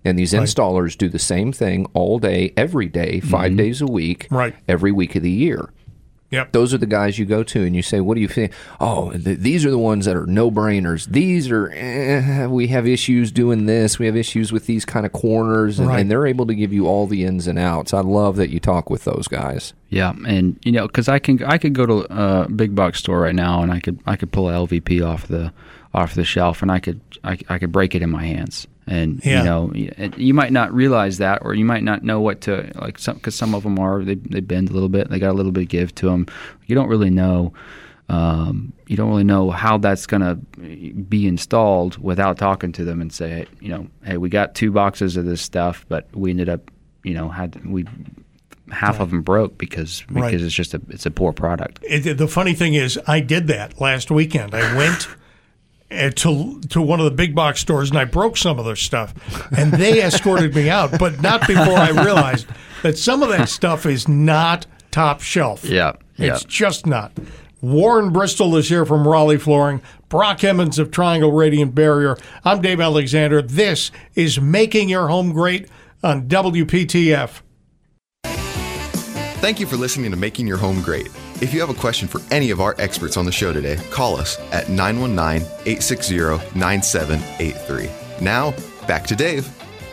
And these installers do the same thing all day, every day, five mm-hmm. days a week, right. every week of the year. Yep. Those are the guys you go to and you say, what do you think? Oh, th- these are the ones that are no-brainers. These are, eh, we have issues doing this. We have issues with these kind of corners. And, right. and they're able to give you all the ins and outs. I love that you talk with those guys. Yeah, and, you know, because I can I could go to a big box store right now and I could I could pull a L V P off the off the shelf and I could I, I could break it in my hands. And, yeah. you know, you might not realize that, or you might not know what to, like, some because some of them are, they they bend a little bit, they got a little bit of give to them. You don't really know, um, you don't really know how that's going to be installed without talking to them and say, you know, hey, we got two boxes of this stuff, but we ended up, you know, had, we, half right. of them broke because because right. it's just a, it's a poor product. It, the funny thing is, I did that last weekend. I went to to one of the big box stores and I broke some of their stuff, and they escorted me out, but not before I realized that some of that stuff is not top shelf. Yeah, it's yeah. just not. Warren Bristol is here from Raleigh Flooring. Brock Emmons of Triangle Radiant Barrier. I'm Dave Alexander. This is Making Your Home Great on W P T F. Thank you for listening to Making Your Home Great. If you have a question for any of our experts on the show today, call us at nine one nine, eight six zero, nine seven eight three. Now, back to Dave.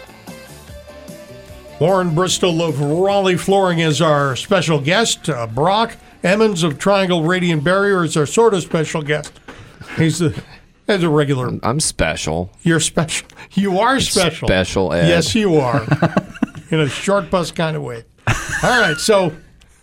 Warren Bristol of Raleigh Flooring is our special guest. Uh, Brock Emmons of Triangle Radiant Barrier is our sort of special guest. He's the as a regular. I'm special. You're special. You are special. Special ed. Yes, you are. In a short bus kind of way. All right, so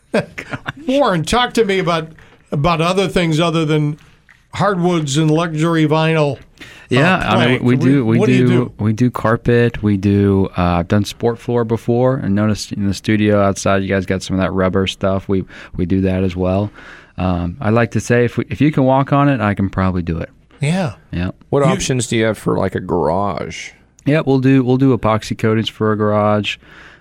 Warren, talk to me about about other things other than hardwoods and luxury vinyl. Yeah, uh, I mean, we do we what do, do, you do we do carpet. We do. Uh, I've done sport floor before, and noticed in the studio outside, you guys got some of that rubber stuff. We we do that as well. Um, I like to say, if we, if you can walk on it, I can probably do it. Yeah. Yeah. What You- options do you have for like a garage? Yeah, we'll do we'll do epoxy coatings for a garage.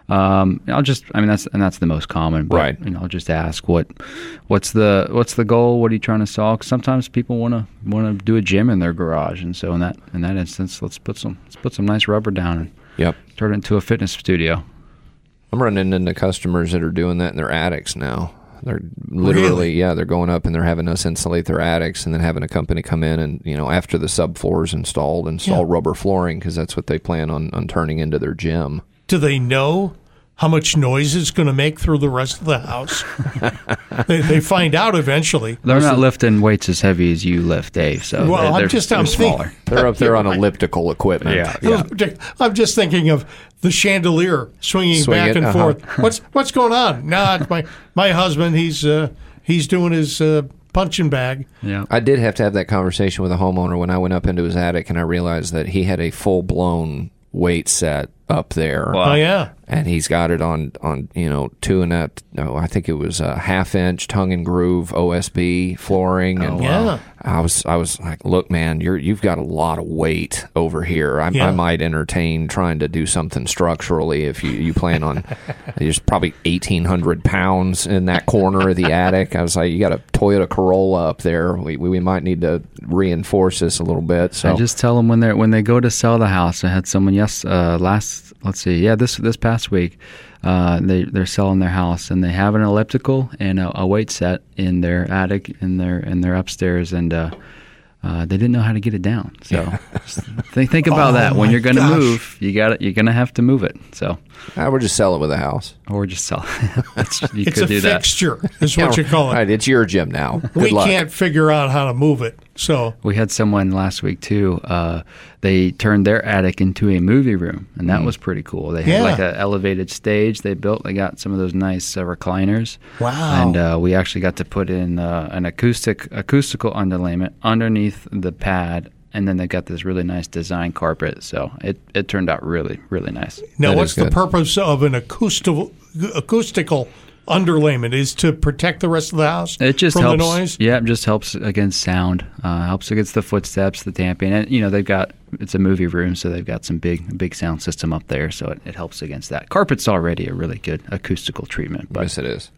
Um, I'll just, I mean, that's and that's the most common, but, Right. You know, I'll just ask what, what's the what's the goal? What are you trying to solve? 'Cause sometimes people want to want to do a gym in their garage, and so in that in that instance, let's put some let's put some nice rubber down and Yep. turn it into a fitness studio. I'm running into customers that are doing that in their attics now. They're literally, Really? yeah, they're going up and they're having us insulate their attics and then having a company come in and, you know, after the subfloor is installed, install Yeah. rubber flooring because that's what they plan on, on turning into their gym. Do they know how much noise it's going to make through the rest of the house? they, they find out eventually. They're not lifting weights as heavy as you lift, Dave. So Well, they're, I'm they're, just- they're I'm smaller. thinking- They're up there on Right. elliptical equipment. Yeah. yeah. I'm just thinking of the chandelier swinging Swing back it, and uh-huh. forth. What's what's going on? Nah, it's my my husband. He's uh, he's doing his uh, punching bag. Yeah. I did have to have that conversation with a homeowner when I went up into his attic and I realized that he had a full-blown weight set up there. Wow. Oh yeah, And he's got it on, on you know, two and a, no, I think it was a half inch tongue and groove O S B flooring. And wow. I was, I was like, look, man, you're, you've got a lot of weight over here. I, Yeah. I might entertain trying to do something structurally if you, you plan on, there's probably eighteen hundred pounds in that corner of the attic. I was like, you got a Toyota Corolla up there. We, we, we might need to reinforce this a little bit. So I just tell them when they when they go to sell the house. I had someone yes uh, last let's see yeah this this past week uh, they they're selling their house and they have an elliptical and a, a weight set in their attic in their in their upstairs and uh, uh, they didn't know how to get it down. So think think about Oh, that when my you're going to gosh. move. You got it. You're going to have to move it. So I would just sell it with a house. or just sell. That's, you it's could a do that. fixture. Is what you call it. Right, it's your gym now. Good we luck. can't figure out how to move it. So We had someone last week too. Uh, they turned their attic into a movie room, and that was pretty cool. They had Yeah. like an elevated stage they built. They got some of those nice uh, recliners. Wow. And uh, we actually got to put in uh, an acoustic acoustical underlayment underneath the pad, and then they got this really nice design carpet. So it, it turned out really really nice. now, That what's is the good. purpose of an acoustical acoustical underlayment? Is to protect the rest of the house It just from helps. the noise. Yeah, it just helps against sound. Uh, helps against the footsteps, the tamping, and you know they've got it's a movie room, so they've got some big big sound system up there, so it, it helps against that. Carpet's already a really good acoustical treatment, but Yes, it is.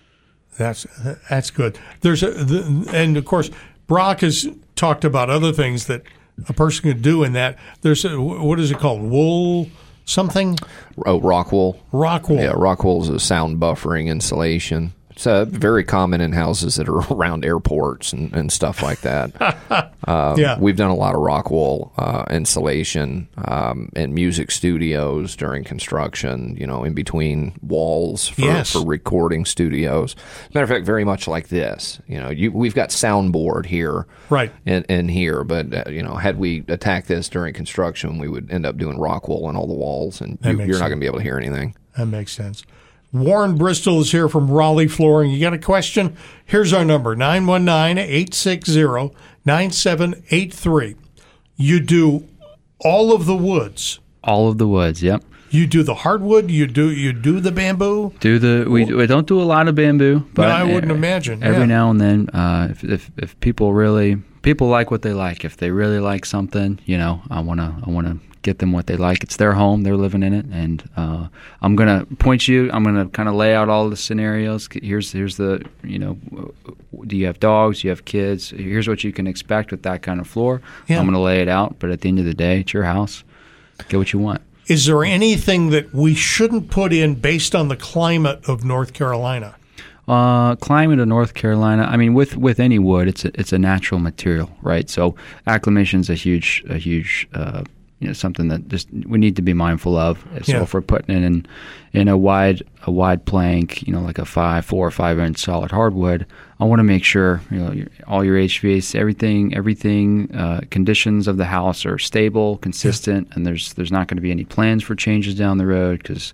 That's that's good. There's a the, and of course Brock has talked about other things that a person could do in that. There's a, what is it called? Wool something? Oh, Rockwool. Rockwool. Yeah, Rockwool is a sound buffering insulation. It's uh, very common in houses that are around airports and, and stuff like that. um, Yeah. We've done a lot of Rockwool uh, insulation um, in music studios during construction, you know, in between walls for, Yes. for recording studios. As a matter of fact, very much like this. You know, you, we've got soundboard here Right. and, and here, but, uh, you know, had we attacked this during construction, we would end up doing Rockwool on all the walls, and That you, makes you're not sense. going to be able to hear anything. That makes sense. Warren Bristol is here from Raleigh Flooring. You got a question? Here's our number, nine one nine, eight six zero, nine seven eight three. You do all of the woods. All of the woods, yep. You do the hardwood, you do you do the bamboo. Do the we, we don't do a lot of bamboo, but I wouldn't uh, imagine, Every yeah. now and then, uh, if, if if people really people like what they like, if they really like something, you know, I wanna I wanna get them what they like. It's their home, they're living in it, and uh, I'm gonna point you. I'm gonna kind of lay out all the scenarios. Here's here's the you know, do you have dogs? Do you have kids? Here's what you can expect with that kind of floor. Yeah. I'm gonna lay it out, but at the end of the day, it's your house. Get what you want. Is there anything that we shouldn't put in based on the climate of North Carolina? Uh, climate of North Carolina. I mean, with, with any wood, it's a, it's a natural material, right? So acclimation is a huge a huge uh, you know something that just we need to be mindful of. So Yeah. if we're putting it in in a wide a wide plank, you know, like a five four or five inch solid hardwood, I want to make sure you know your, all your H V A C, everything everything uh, conditions of the house are stable, consistent, and there's there's not going to be any plans for changes down the road because.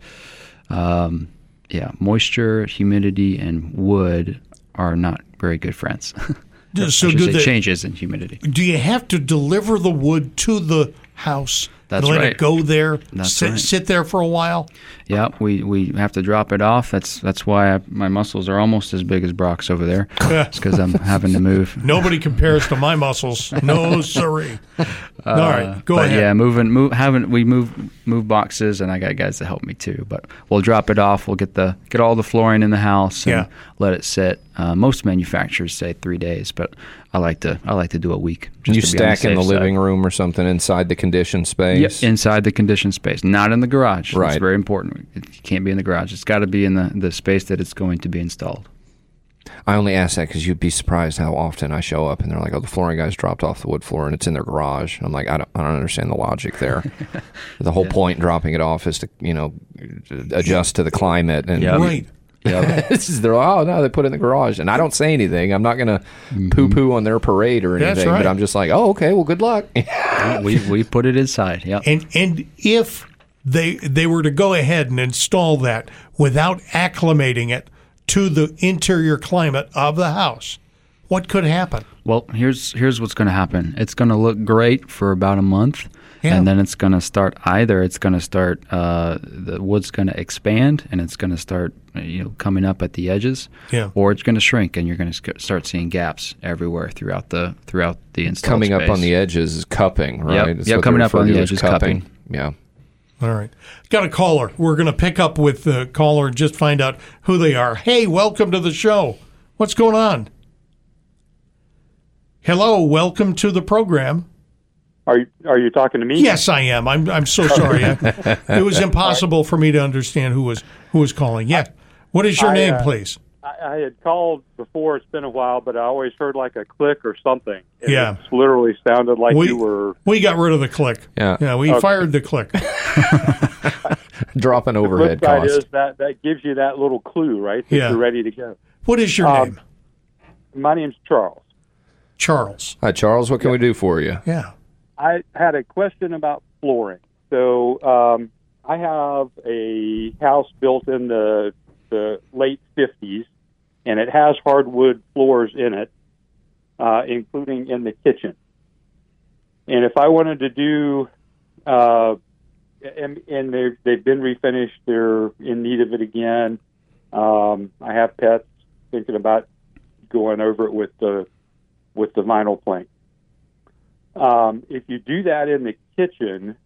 Um, Yeah, moisture, humidity, and wood are not very good friends. So I should do say the- changes in humidity. Do you have to deliver the wood to the house That's and let right. it go there, That's sit, right. sit there for a while? Yeah, we, we have to drop it off. That's that's why I, my muscles are almost as big as Brock's over there. It's because I'm having to move. Nobody compares to my muscles. No, siree. All right, go but ahead. yeah, moving, move, having we move move boxes, and I got guys to help me too. But we'll drop it off. We'll get the get all the flooring in the house and Yeah. let it sit. Uh, most manufacturers say three days, but I like to I like to do a week. Just You to be on stack in the safe side. living room or something inside the conditioned space? Yeah, inside the conditioned space, not in the garage. Right. It's very important. It can't be in the garage. It's got to be in the, the space that it's going to be installed. I only ask that because you'd be surprised how often I show up and they're like, "Oh, the flooring guys dropped off the wood floor and it's in their garage." I'm like, I don't, I don't understand the logic there. The whole point in dropping it off is to, you know, adjust to the climate. And Yep. Right. this is their, oh no, they put it in the garage, and I don't say anything. I'm not going to poo-poo on their parade or That's anything, right. but I'm just like, oh, okay, well, good luck. we we put it inside. Yep. And and if they they were to go ahead and install that without acclimating it to the interior climate of the house, what could happen? Well, here's here's what's going to happen. It's going to look great for about a month, Yeah. and then it's going to start. Either it's going to start. Uh, the wood's going to expand, and it's going to start, you know, coming up at the edges. Yeah. Or it's going to shrink, and you're going to start seeing gaps everywhere throughout the throughout the installed Coming up space. on the edges is cupping, right? Yep. It's Yep, what coming they up on refer the to as edges, cupping. Yeah. All right. Got a caller. We're going to pick up with the caller and just find out who they are. Hey, welcome to the show. What's going on? Hello, welcome to the program. Are you, are you talking to me? Yes, I am. I'm I'm so sorry. I, it was impossible for me to understand who was who was calling. Yeah. What is your I, name, uh, please? I, I had called before. It's been a while, but I always heard like a click or something. It Yeah. just literally sounded like We- you were. We got rid of the click. Yeah. Yeah, we Okay. fired the click. Dropping The overhead flip side cost. is that that gives you that little clue, right? That Yeah. You're ready to go. What is your Um, name? My name's Charles. Charles. Hi, Charles. What can we do for you? Yeah. I had a question about flooring. So um, I have a house built in the the late fifties, and it has hardwood floors in it, uh, including in the kitchen. And if I wanted to do, uh, and, and they've, they've been refinished, they're in need of it again. Um, I have pets, thinking about going over it with the with the vinyl plank. Um, if you do that in the kitchen,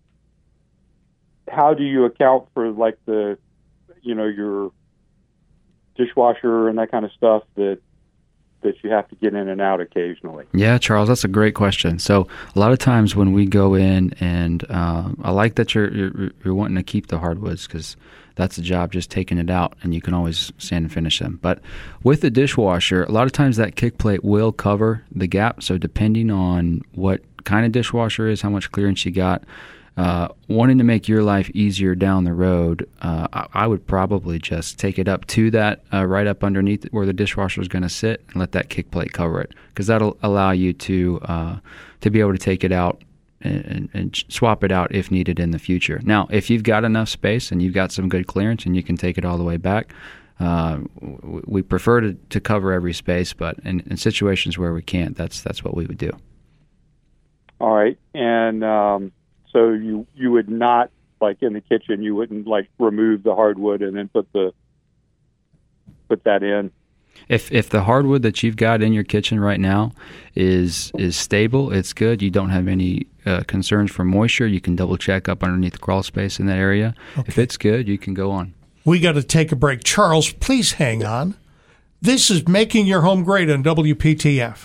how do you account for like the, you know, your dishwasher and that kind of stuff that that you have to get in and out occasionally? Yeah, Charles, that's a great question. So a lot of times when we go in, and uh, I like that you're, you're you're wanting to keep the hardwoods, because that's the job, just taking it out, and you can always sand and finish them. But with the dishwasher, a lot of times that kick plate will cover the gap. So depending on what kind of dishwasher is, how much clearance you got, uh, wanting to make your life easier down the road, uh, I, I would probably just take it up to that, uh, right up underneath where the dishwasher is going to sit, and let that kick plate cover it, because that'll allow you to uh, to be able to take it out and, and swap it out if needed in the future. Now, if you've got enough space and you've got some good clearance and you can take it all the way back, uh, we prefer to, to cover every space, but in, in situations where we can't, that's that's what we would do. All right, and um, so you you would not, like in the kitchen, you wouldn't like remove the hardwood and then put the put that in. If if the hardwood that you've got in your kitchen right now is is stable, it's good. You don't have any uh, concerns for moisture. You can double check up underneath the crawl space in that area. Okay. If it's good, you can go on. We got to take a break. Charles, please hang on. This is Making Your Home Great on W P T F.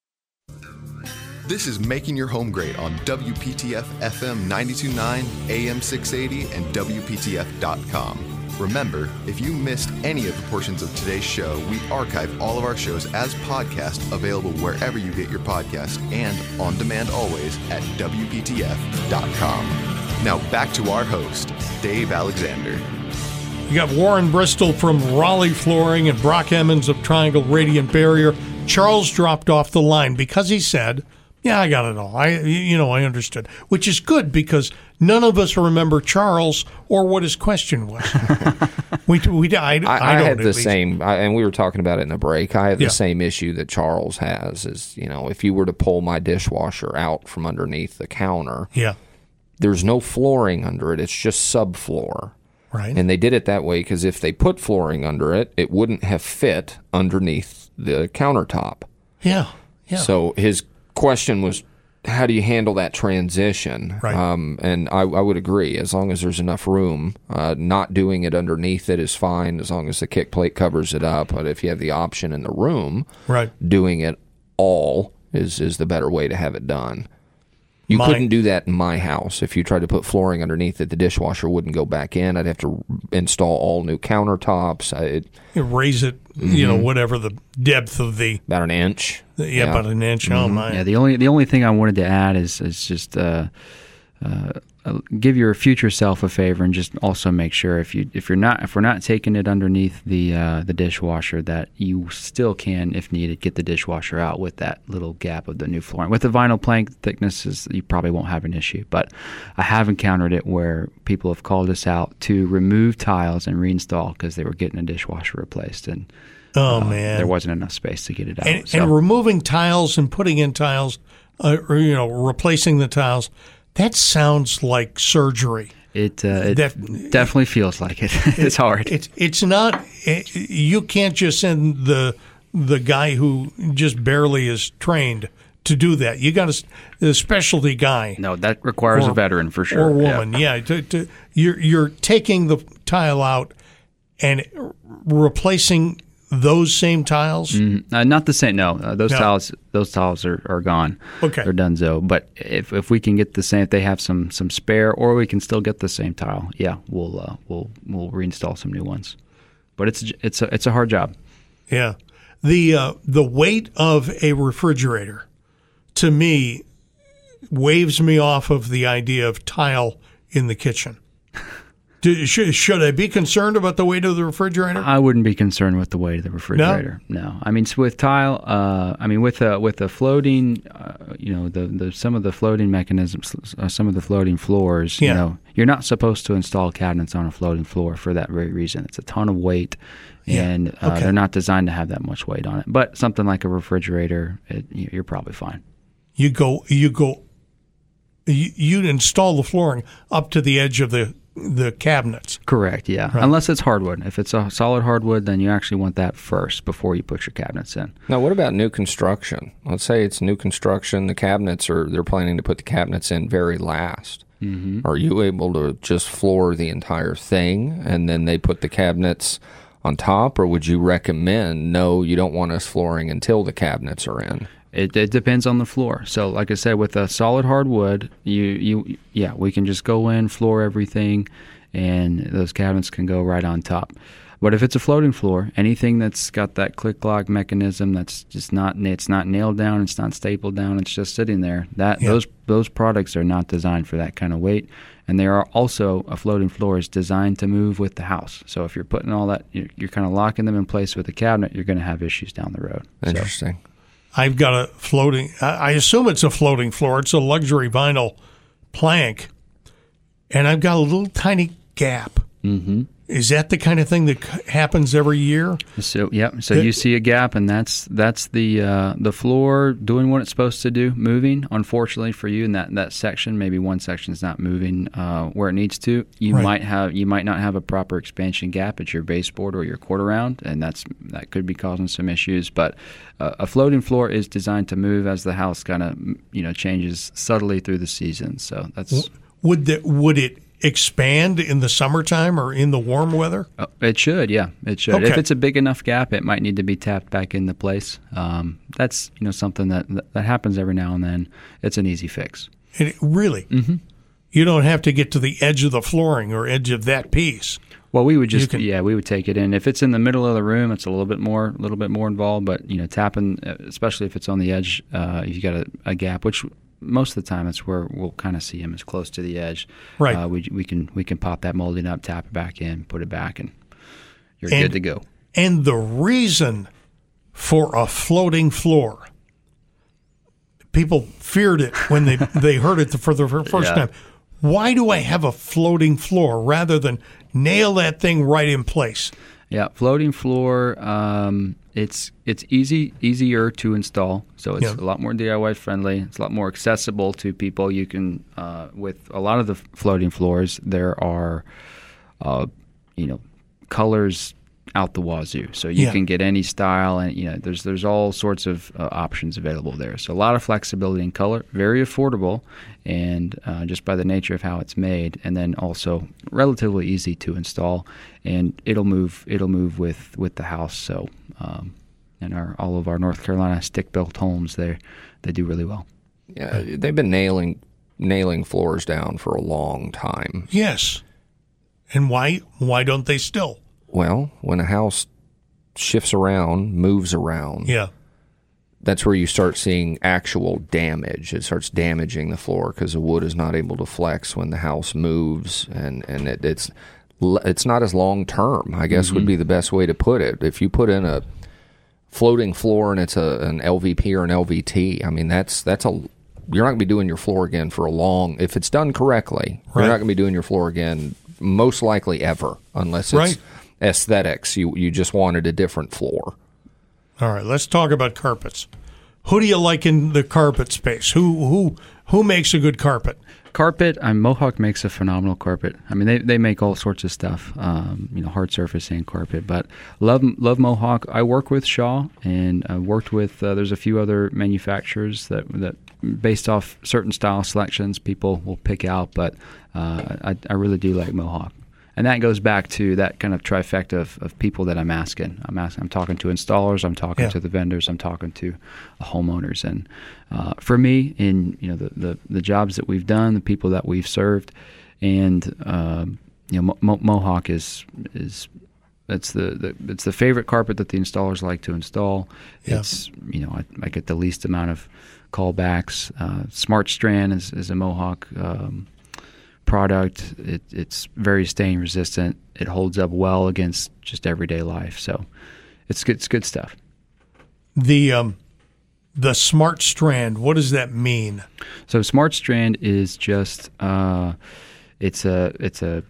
This is Making Your Home Great on W P T F F M ninety-two point nine, A M six eighty, and W P T F dot com. Remember, if you missed any of the portions of today's show, we archive all of our shows as podcasts available wherever you get your podcast and on demand always at W P T F dot com. Now back to our host, Dave Alexander. You got Warren Bristol from Raleigh Flooring and Brock Emmons of Triangle Radiant Barrier. Charles dropped off the line because he said, yeah, I got it all. I, you know, I understood, which is good because none of us remember Charles or what his question was. we, we, I, I, I, I don't had the least. same, I, and we were talking about it in the break. I have the Yeah. same issue that Charles has. Is you know, if you were to pull my dishwasher out from underneath the counter, Yeah, there's no flooring under it. It's just subfloor. right. And they did it that way because if they put flooring under it, it wouldn't have fit underneath the countertop. yeah, yeah. So his question was, how do you handle that transition? Right. Um, and I, I would agree, as long as there's enough room, uh, not doing it underneath it is fine, as long as the kick plate covers it up. But if you have the option in the room, right. doing it all is, is the better way to have it done. You My- couldn't do that in my house. If you tried to put flooring underneath it, the dishwasher wouldn't go back in. I'd have to install all new countertops. I, it, You raise it, you know, whatever the depth of the, about an inch. yeah, about an inch. Oh, my. Yeah, the only the only thing I wanted to add is is just uh, uh, uh, give your future self a favor and just also make sure if you if you're not if we're not taking it underneath the uh, the dishwasher, that you still can, if needed, get the dishwasher out with that little gap of the new flooring. With the vinyl plank thicknesses, you probably won't have an issue. But I have encountered it where people have called us out to remove tiles and reinstall because they were getting a dishwasher replaced, and Oh, uh, man. there wasn't enough space to get it out. And, So- and removing tiles and putting in tiles, uh, or, you know, replacing the tiles, that sounds like surgery. It, uh, it That- definitely feels like it. It's hard. It's it's not. It, you can't just send the the guy who just barely is trained to do that. You got a, a specialty guy. No, that requires Or- a veteran for sure. Or Yeah. woman, yeah. to, to, you're you're taking the tile out and replacing those same tiles. Mhm. Uh, not the same. No, uh, those No. tiles. Those tiles are, are gone. Okay. they're donezo. But if if we can get the same, if they have some some spare, or we can still get the same tile, yeah, we'll uh, we'll we'll reinstall some new ones. But it's it's a it's a hard job. Yeah, the uh, the weight of a refrigerator, to me, waves me off of the idea of tile in the kitchen. Do, should, should I be concerned about the weight of the refrigerator? I wouldn't be concerned with the weight of the refrigerator. No, I mean, so with tile, uh, I mean, with a with a floating, uh, you know, the, the some of the floating mechanisms, uh, some of the floating floors, Yeah. you know, you're not supposed to install cabinets on a floating floor for that very reason. It's a ton of weight, Yeah. and uh, Okay. they're not designed to have that much weight on it. But something like a refrigerator, it, you're probably fine. You go, you go, you, you install the flooring up to the edge of the the cabinets. Correct, yeah. Unless it's hardwood. If it's a solid hardwood, then you actually want that first before you put your cabinets in. Now, what about new construction? Let's say it's new construction. The cabinets are, they're planning to put the cabinets in very last. Mm-hmm. Are you able to just floor the entire thing and then they put the cabinets on top, or would you recommend, no, you don't want us flooring until the cabinets are in? It, it depends on the floor. So, like I said, with a solid hardwood, you you yeah, we can just go in, floor everything, and those cabinets can go right on top. But if it's a floating floor, anything that's got that click lock mechanism, that's just not it's not nailed down, it's not stapled down, it's just sitting there. That yeah. those those products are not designed for that kind of weight. And they are also a floating floor is designed to move with the house. So if you're putting all that, you're, you're kind of locking them in place with the cabinet, you're going to have issues down the road. Interesting. So, I've got a floating, I assume it's a floating floor. It's a luxury vinyl plank. And I've got a little tiny gap. Mm-hmm. Is that the kind of thing that happens every year? So yeah, so you see a gap, and that's that's the uh, the floor doing what it's supposed to do, moving. Unfortunately for you, in that, that section, maybe one section is not moving uh, where it needs to. You Right. might have you might not have a proper expansion gap at your baseboard or your quarter round, and that's that could be causing some issues. But uh, a floating floor is designed to move as the house kind of you know changes subtly through the season. So that's would that would it expand in the summertime or in the warm weather? Uh, it should, yeah, it should. Okay. If it's a big enough gap, it might need to be tapped back into place. Um, that's you know something that that happens every now and then. It's an easy fix. And it, really? Mm-hmm. You don't have to get to the edge of the flooring or edge of that piece. Well, we would just can, yeah, we would take it in. If it's in the middle of the room, it's a little bit more, a little bit more involved. But you know, tapping, especially if it's on the edge, uh, if you got a, a gap, which most of the time it's where we'll kind of see him as close to the edge. Right. Uh, we we can we can pop that molding up, tap it back in, put it back, and you're and, good to go. And the reason for a floating floor, people feared it when they they heard it for the first Yeah. time. Why do I have a floating floor rather than nail that thing right in place? Yeah, floating floor. Um, it's it's easy easier to install, so it's Yeah. a lot more D I Y friendly. It's a lot more accessible to people. You can uh, with a lot of the floating floors, there are, uh, you know, colors out the wazoo, so you Yeah. can get any style, and you know, there's there's all sorts of uh, options available there. So a lot of flexibility in color, very affordable, and uh, just by the nature of how it's made, and then also relatively easy to install, and it'll move it'll move with, with the house. So um, and our all of our North Carolina stick built homes, they they do really well. Yeah, they've been nailing nailing floors down for a long time. Yes. And why why don't they still? Well, when a house shifts around, moves around, Yeah. that's where you start seeing actual damage. It starts damaging the floor because the wood is not able to flex when the house moves, and and it, it's it's not as long term, I guess, mm-hmm. would be the best way to put it. If you put in a floating floor and it's a an L V P or an L V T, I mean that's that's a you're not going to be doing your floor again for a long. If it's done correctly, Right. you're not going to be doing your floor again most likely ever, unless it's Right. aesthetics. You you just wanted a different floor. All right, let's talk about carpets. Who do you like in the carpet space? Who who who makes a good carpet? Carpet, um, Mohawk makes a phenomenal carpet. I mean, they they make all sorts of stuff, um, you know, hard surface and carpet. But love love Mohawk. I work with Shaw, and I worked with. Uh, there's a few other manufacturers that that based off certain style selections, people will pick out. But uh, I I really do like Mohawk. And that goes back to that kind of trifecta of, of people that I'm asking. I'm asking. I'm talking to installers. I'm talking Yeah. to the vendors. I'm talking to homeowners. And uh, for me, in you know the, the, the jobs that we've done, the people that we've served, and um, you know Mo- Mohawk is is it's the, the it's the favorite carpet that the installers like to install. Yeah. It's you know I, I get the least amount of callbacks. Uh, Smart Strand is, is a Mohawk. Um, product. It, it's very stain resistant. It holds up well against just everyday life. So it's good, it's good stuff. The um, the Smart Strand. What does that mean? So Smart Strand is just uh, it's a it's a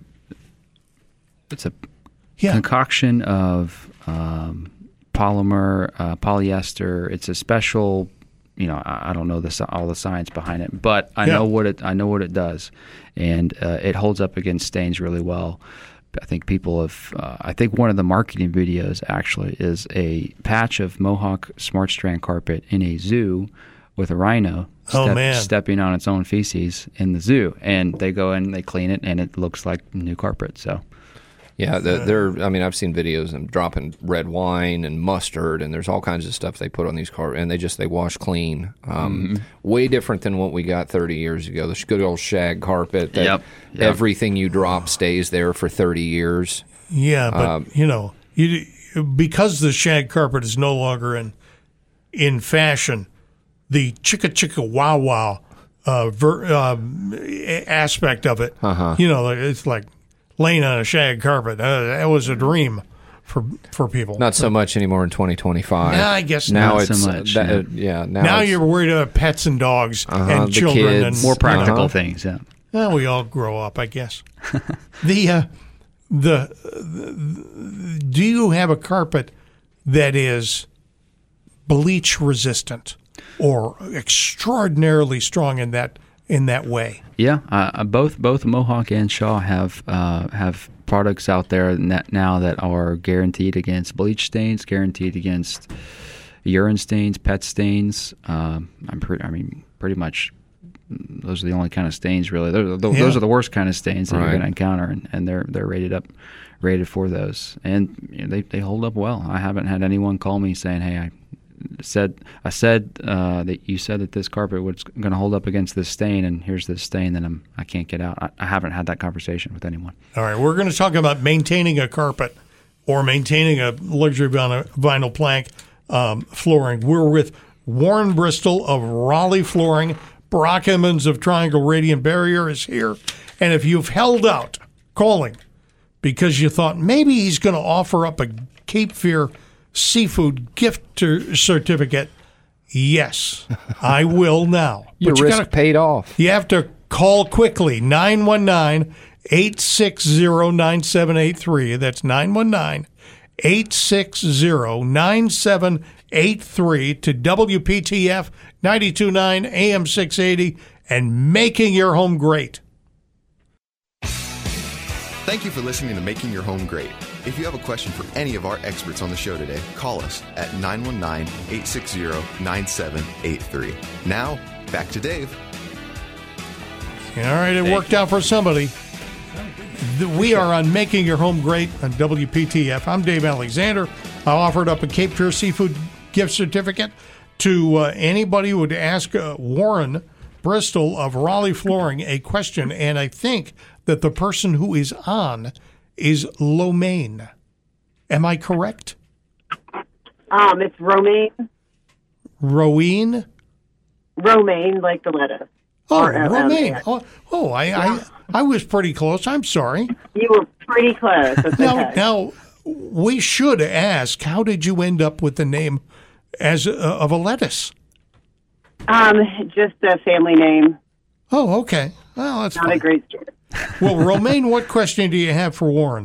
it's a Yeah. concoction of um, polymer, uh, polyester. It's a special. You know, I, I don't know the all the science behind it, but I Yeah. know what it I know what it does, and uh, it holds up against stains really well. I think people have. Uh, I think one of the marketing videos actually is a patch of Mohawk Smart Strand carpet in a zoo with a rhino Oh, step- man. stepping on its own feces in the zoo, and they go in, they clean it, and it looks like new carpet. So. Yeah, the, they're. I mean, I've seen videos of them dropping red wine and mustard, and there's all kinds of stuff they put on these cars, and they just they wash clean. Um, mm-hmm. Way different than what we got thirty years ago. The good old shag carpet. That yep, yep. Everything you drop stays there for thirty years. Yeah, but um, you know, you because the shag carpet is no longer in in fashion, the chicka chicka wow wow uh, ver, uh, aspect of it. Uh-huh. You know, it's like laying on a shag carpet. Uh, that was a dream for for people. Not so much anymore in twenty twenty-five. Yeah, I guess now not it's so much. That, yeah. uh, yeah, now, now it's, you're worried about pets and dogs uh-huh, and the children kids. and More practical Uh-huh. things, yeah. well, we all grow up, I guess. the, uh, the the do you have a carpet that is bleach resistant or extraordinarily strong in that in that way? Yeah, uh, both both Mohawk and Shaw have uh, have products out there now that are guaranteed against bleach stains, guaranteed against urine stains, pet stains. Um, I'm pretty. I mean, pretty much. Those are the only kind of stains, really. Those, those Yeah. are the worst kind of stains that Right. you're going to encounter, and, and they're they're rated up, rated for those, and you know, they they hold up well. I haven't had anyone call me saying, "Hey, I said I said uh, that you said that this carpet was going to hold up against this stain, and here's this stain that I'm I can't get out." I, I haven't had that conversation with anyone. All right, we're going to talk about maintaining a carpet or maintaining a luxury vinyl, vinyl plank um, flooring. We're with Warren Bristol of Raleigh Flooring. Brock Emmons of Triangle Radiant Barrier is here. And if you've held out calling because you thought maybe he's going to offer up a Cape Fear seafood gift ter- certificate, yes, I will now. Your But you risk gotta, paid off. you have to call quickly, nine one nine, eight six zero, nine seven eight three. That's nine one nine, eight six zero, nine seven eight three to W P T F ninety-two point nine A M six eighty and making your home great. Thank you for listening to Making Your Home Great. If you have a question for any of our experts on the show today, call us at nine one nine, eight six zero, nine seven eight three. Now, back to Dave. All right, it worked out for somebody. We are on Making Your Home Great on W P T F. I'm Dave Alexander. I offered up a Cape Fear Seafood gift certificate to uh, anybody who would ask uh, Warren Bristol of Raleigh Flooring a question, and I think that the person who is on is Lomaine. Am I correct? Um, it's romaine. Romaine? Romaine, like the lettuce. Oh, R O M A N. Romaine. Oh, oh I, I, I was pretty close. I'm sorry. You were pretty close. That's Now, okay. now, we should ask, how did you end up with the name as a, of a lettuce? Um, just a family name. Oh, okay. Well, that's Not fine. a great story. Well, Romaine, what question do you have for Warren?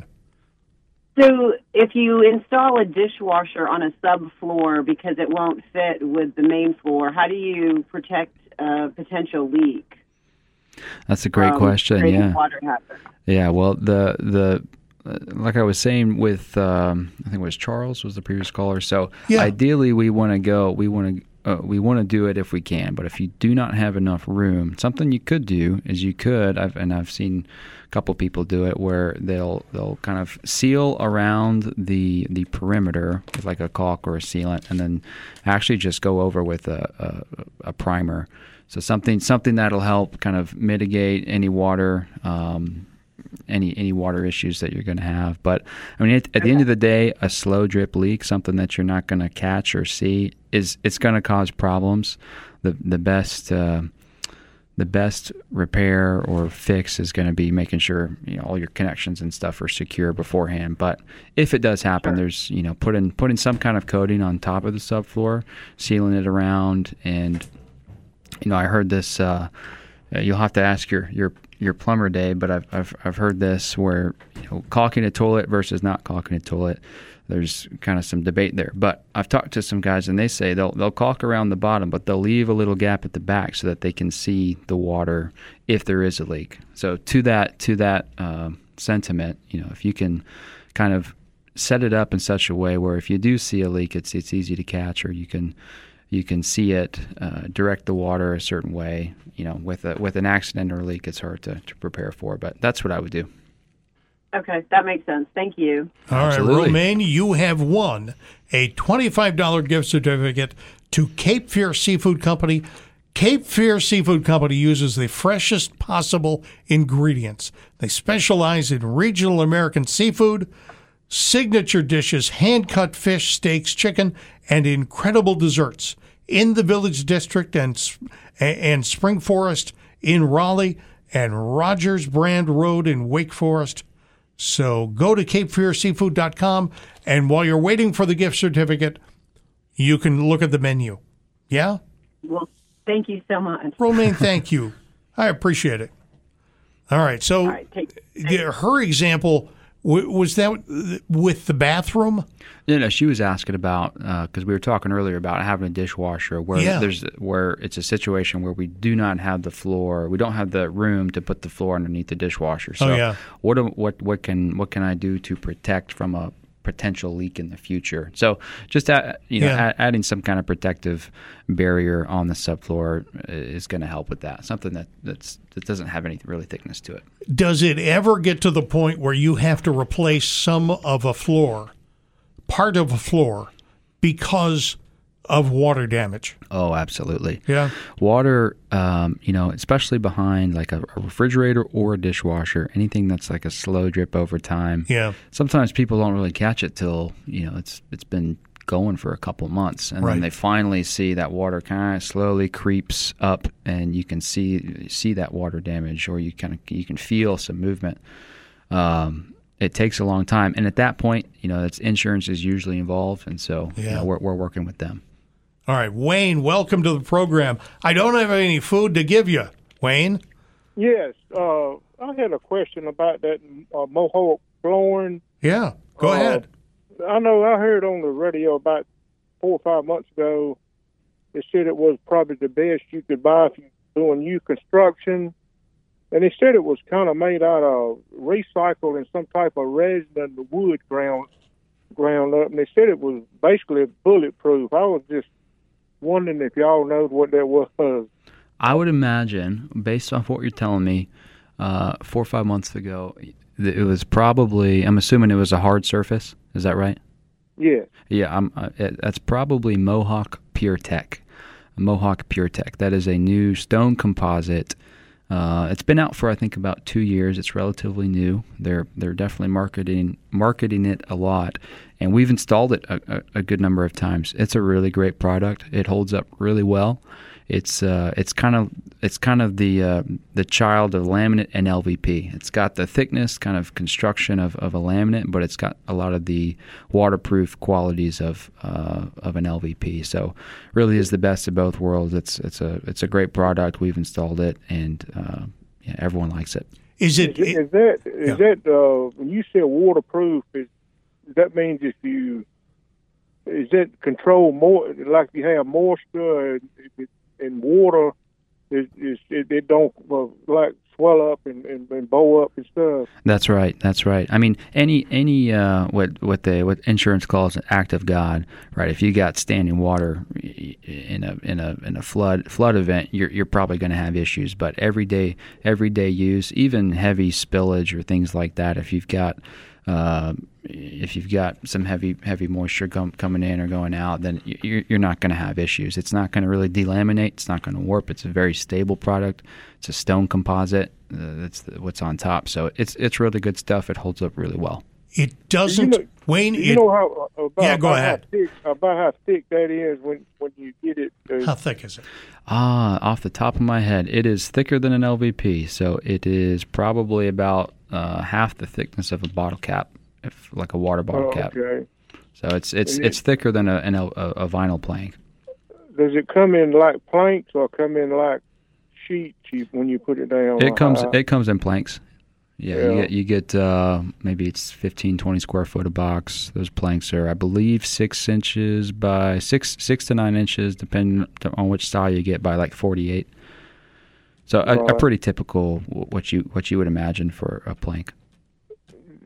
So, if you install a dishwasher on a subfloor because it won't fit with the main floor, how do you protect a potential leak? That's a great from question. creating Yeah. Water happen? Yeah, well, the the uh, like I was saying with um, I think it was Charles was the previous caller. So Yeah. ideally, we want to go. We want to. Uh, we want to do it if we can, but if you do not have enough room, something you could do is you could, I've, and I've seen a couple people do it, where they'll they'll kind of seal around the the perimeter with like a caulk or a sealant, and then actually just go over with a, a, a primer. So something something that'll help kind of mitigate any water. Um, any any water issues that you're going to have. But I mean, at, at the end of the day, a slow drip leak, something that you're not going to catch or see, is it's going to cause problems. The the best uh, the best repair or fix is going to be making sure, you know, all your connections and stuff are secure beforehand. But if it does happen, Sure. there's, you know, putting putting some kind of coating on top of the subfloor, sealing it around, and you know, I heard this. Uh, you'll have to ask your your your plumber, Dave, but I've I've I've heard this where, you know, caulking a toilet versus not caulking a toilet. There's kind of some debate there. But I've talked to some guys and they say they'll they'll caulk around the bottom, but they'll leave a little gap at the back so that they can see the water if there is a leak. So to that to that uh, sentiment, you know, if you can kind of set it up in such a way where if you do see a leak, it's it's easy to catch, or you can you can see it, uh, direct the water a certain way. You know, with a with an accident or a leak, it's hard to, to prepare for. But that's what I would do. Okay, that makes sense. Thank you. All right, Absolutely. Romaine, you have won a twenty-five dollars gift certificate to Cape Fear Seafood Company. Cape Fear Seafood Company uses the freshest possible ingredients. They specialize in regional American seafood, signature dishes, hand-cut fish, steaks, chicken, and incredible desserts in the Village District and, and Spring Forest in Raleigh and Rogers Brand Road in Wake Forest. So go to cape fear seafood dot com, and while you're waiting for the gift certificate, you can look at the menu. Yeah? Well, thank you so much. Romaine, thank you. I appreciate it. All right. So All right, take, the- her example, w- was that with the bathroom? No, no, she was asking about because we were talking earlier about having a dishwasher where Yeah. there's where it's a situation where we do not have the floor, we don't have the room to put the floor underneath the dishwasher. So, Oh, yeah. what do- what what can what can I do to protect from a potential leak in the future? So, just add, you know, Yeah. add, adding some kind of protective barrier on the subfloor is going to help with that. Something that that's that doesn't have any really thickness to it. Does it ever get to the point where you have to replace some of a floor, part of a floor, because of water damage? Oh, absolutely. Yeah. Water, um, you know, especially behind like a, a refrigerator or a dishwasher, anything that's like a slow drip over time. Yeah. Sometimes people don't really catch it till, you know, it's it's been going for a couple months, and Right. then they finally see that water kind of slowly creeps up, and you can see see that water damage, or you kind of you can feel some movement. Um, it takes a long time, and at that point, you know, it's insurance is usually involved, and so you Yeah. know, we're we're working with them. All right, Wayne, welcome to the program. I don't have any food to give you, Wayne. Yes, uh, I had a question about that uh, Mohawk flooring. Yeah, go Uh, ahead. I know I heard on the radio about four or five months ago, they said it was probably the best you could buy if you're doing new construction. And they said it was kind of made out of recycled and some type of resin and the wood ground, ground up. And they said it was basically bulletproof. I was just wondering if y'all know what that was. I would imagine, based off what you're telling me, uh, four or five months ago, th- it was probably, I'm assuming it was a hard surface. Is that right? Yeah. Yeah, I'm, uh, it, that's probably Mohawk Pure Tech. Mohawk Pure Tech. That is a new stone composite. Uh, it's been out for I think about two years. It's relatively new. They're they're definitely marketing marketing it a lot, and we've installed it a, a, a good number of times. It's a really great product. It holds up really well. It's uh, it's kind of it's kind of the uh, the child of laminate and L V P. It's got the thickness, kind of construction of, of a laminate, but it's got a lot of the waterproof qualities of uh, of an L V P. So, really is the best of both worlds. It's it's a it's a great product. We've installed it, and uh, yeah, everyone likes it. Is it? Is, is that is yeah. that uh, when you say waterproof? Is that means if you is that control more like you have moisture and, and water is is it, it don't uh, like swell up and, and, and bow up and stuff. That's right. That's right. I mean, any any uh, what what they what insurance calls an act of God, right? If you got standing water in a in a in a flood flood event, you're you're probably going to have issues. But everyday everyday use, even heavy spillage or things like that, if you've got uh, if you've got some heavy heavy moisture com- coming in or going out, then you're, you're not going to have issues. It's not going to really delaminate. It's not going to warp. It's a very stable product. It's a stone composite. Uh, that's the, what's on top. So it's it's really good stuff. It holds up really well. It doesn't, You know- Wayne. You It, know how uh, about, Yeah, go about ahead. How thick, about how thick that is when when you get it. Uh, how thick is it? Ah, off the top of my head, it is thicker than an L V P. So it is probably about uh, half the thickness of a bottle cap, if like a water bottle oh, cap. okay. So it's it's And it- it's thicker than a, an, a a vinyl plank. Does it come in like planks or come in like sheets you, when you put it down? It comes Uh, it comes in planks. Yeah, Yeah. you get you get uh, maybe it's fifteen, twenty square foot a box. Those planks are, I believe, six inches by six six to nine inches, depending on which style you get, by like forty eight. So a, a Right. pretty typical what you what you would imagine for a plank.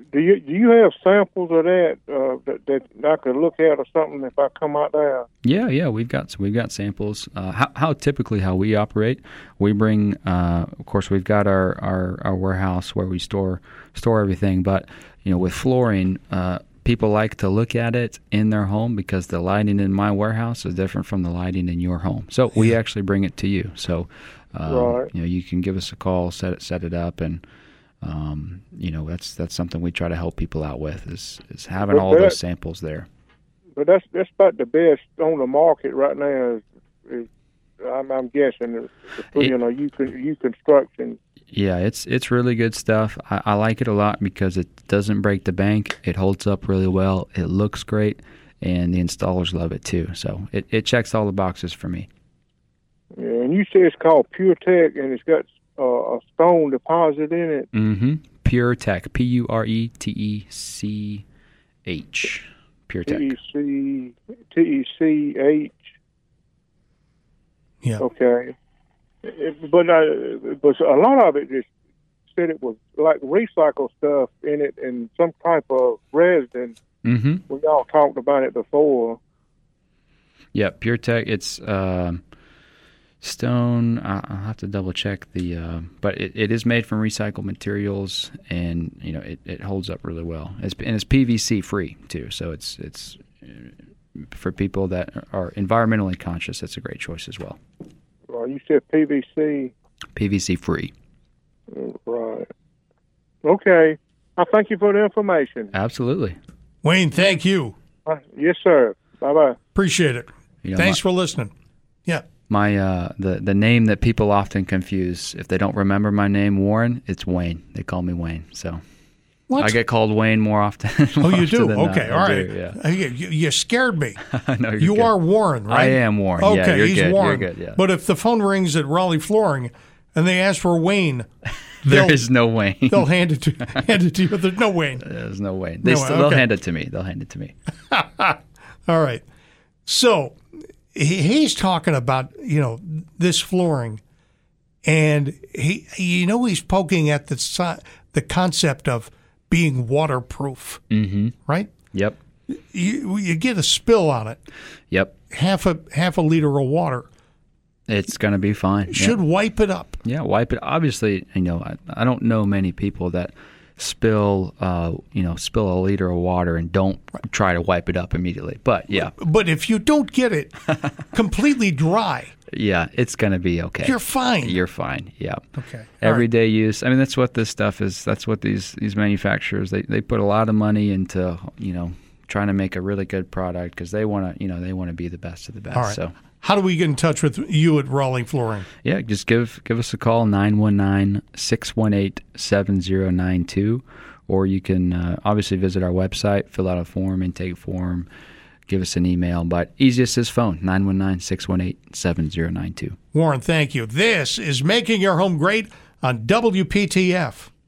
Do you do you have samples of that uh, that that I could look at or something if I come out there? Yeah, yeah, we've got we've got samples. Uh, how, how typically how we operate, we bring. Uh, of course, we've got our, our, our warehouse where we store store everything. But you know, with flooring, uh, people like to look at it in their home because the lighting in my warehouse is different from the lighting in your home. So we actually bring it to you. So um, Right. you know, you can give us a call, set it set it up, and um, you know, that's that's something we try to help people out with is is having But all that- those samples there. But that's that's about the best on the market right now. Is, is I'm, I'm guessing the, the, you know you can you construction. Yeah, it's it's really good stuff. I, I like it a lot because it doesn't break the bank. It holds up really well. It looks great, and the installers love it too. So it, it checks all the boxes for me. Yeah, and you say it's called PureTech, and it's got uh, a stone deposit in it. Mm-hmm. Pure Tech, P U R E T E C H, Pure Tech. T E C T E C H. Yeah. Okay. It, but uh, but a lot of it just said it was like recycled stuff in it and some type of resin. Mm-hmm. We all talked about it before. Yeah, Pure Tech. It's um, stone. I- I'll have to double check the, uh, but it, it is made from recycled materials, and you know it, it holds up really well. It's, and it's P V C free too, so it's it's uh, for people that are environmentally conscious. It's a great choice as well. Well, you said P V C. P V C free. Right. Okay. I thank you for the information. Absolutely. Wayne, thank you. Uh, yes, sir. Bye-bye. Appreciate it. You know, Thanks my, for listening. Yeah. my uh, the the name that people often confuse if they don't remember my name, Warren. It's Wayne. They call me Wayne. So What? I get called Wayne more often. Oh, more you often do? than Okay, not. all I right. do, yeah. Uh, You, you- you scared me. No, you're You good. are Warren, right? I am Warren. Okay, Yeah, you're he's good. Warren. You're good. Yeah. But if the phone rings at Raleigh Flooring and they ask for Wayne, there they'll- is no Wayne. they'll hand it to hand it to you. But there's no Wayne. There's no Wayne. They No, still, They'll okay. hand it to me. They'll hand it to me. All right. So he, he's talking about, you know, this flooring, and he, you know, he's poking at the si- the concept of being waterproof, Mm-hmm. right? Yep. You you get a spill on it, Yep. half a half a liter of water It's going to be fine. Yep. should wipe it up. Yeah, wipe it. Obviously, you know, I, I don't know many people that spill, uh, you know, spill a liter of water and don't try to wipe it up immediately. But yeah, But if you don't get it completely dry, yeah, it's going to be okay. you're fine. You're fine. Yeah. okay. All right. Everyday use. I mean, that's what this stuff is. That's what these these manufacturers they they put a lot of money into, you know, trying to make a really good product because they want to, you know, they want to be the best of the best. All right. So. How do we get in touch with you at Raleigh Flooring? Yeah, just give give us a call, nine one nine, six one eight, seven zero nine two, or you can uh, obviously visit our website, fill out a form, intake form, give us an email. But easiest is phone, nine one nine, six one eight, seven zero nine two. Warren, thank you. This is Making Your Home Great on W P T F.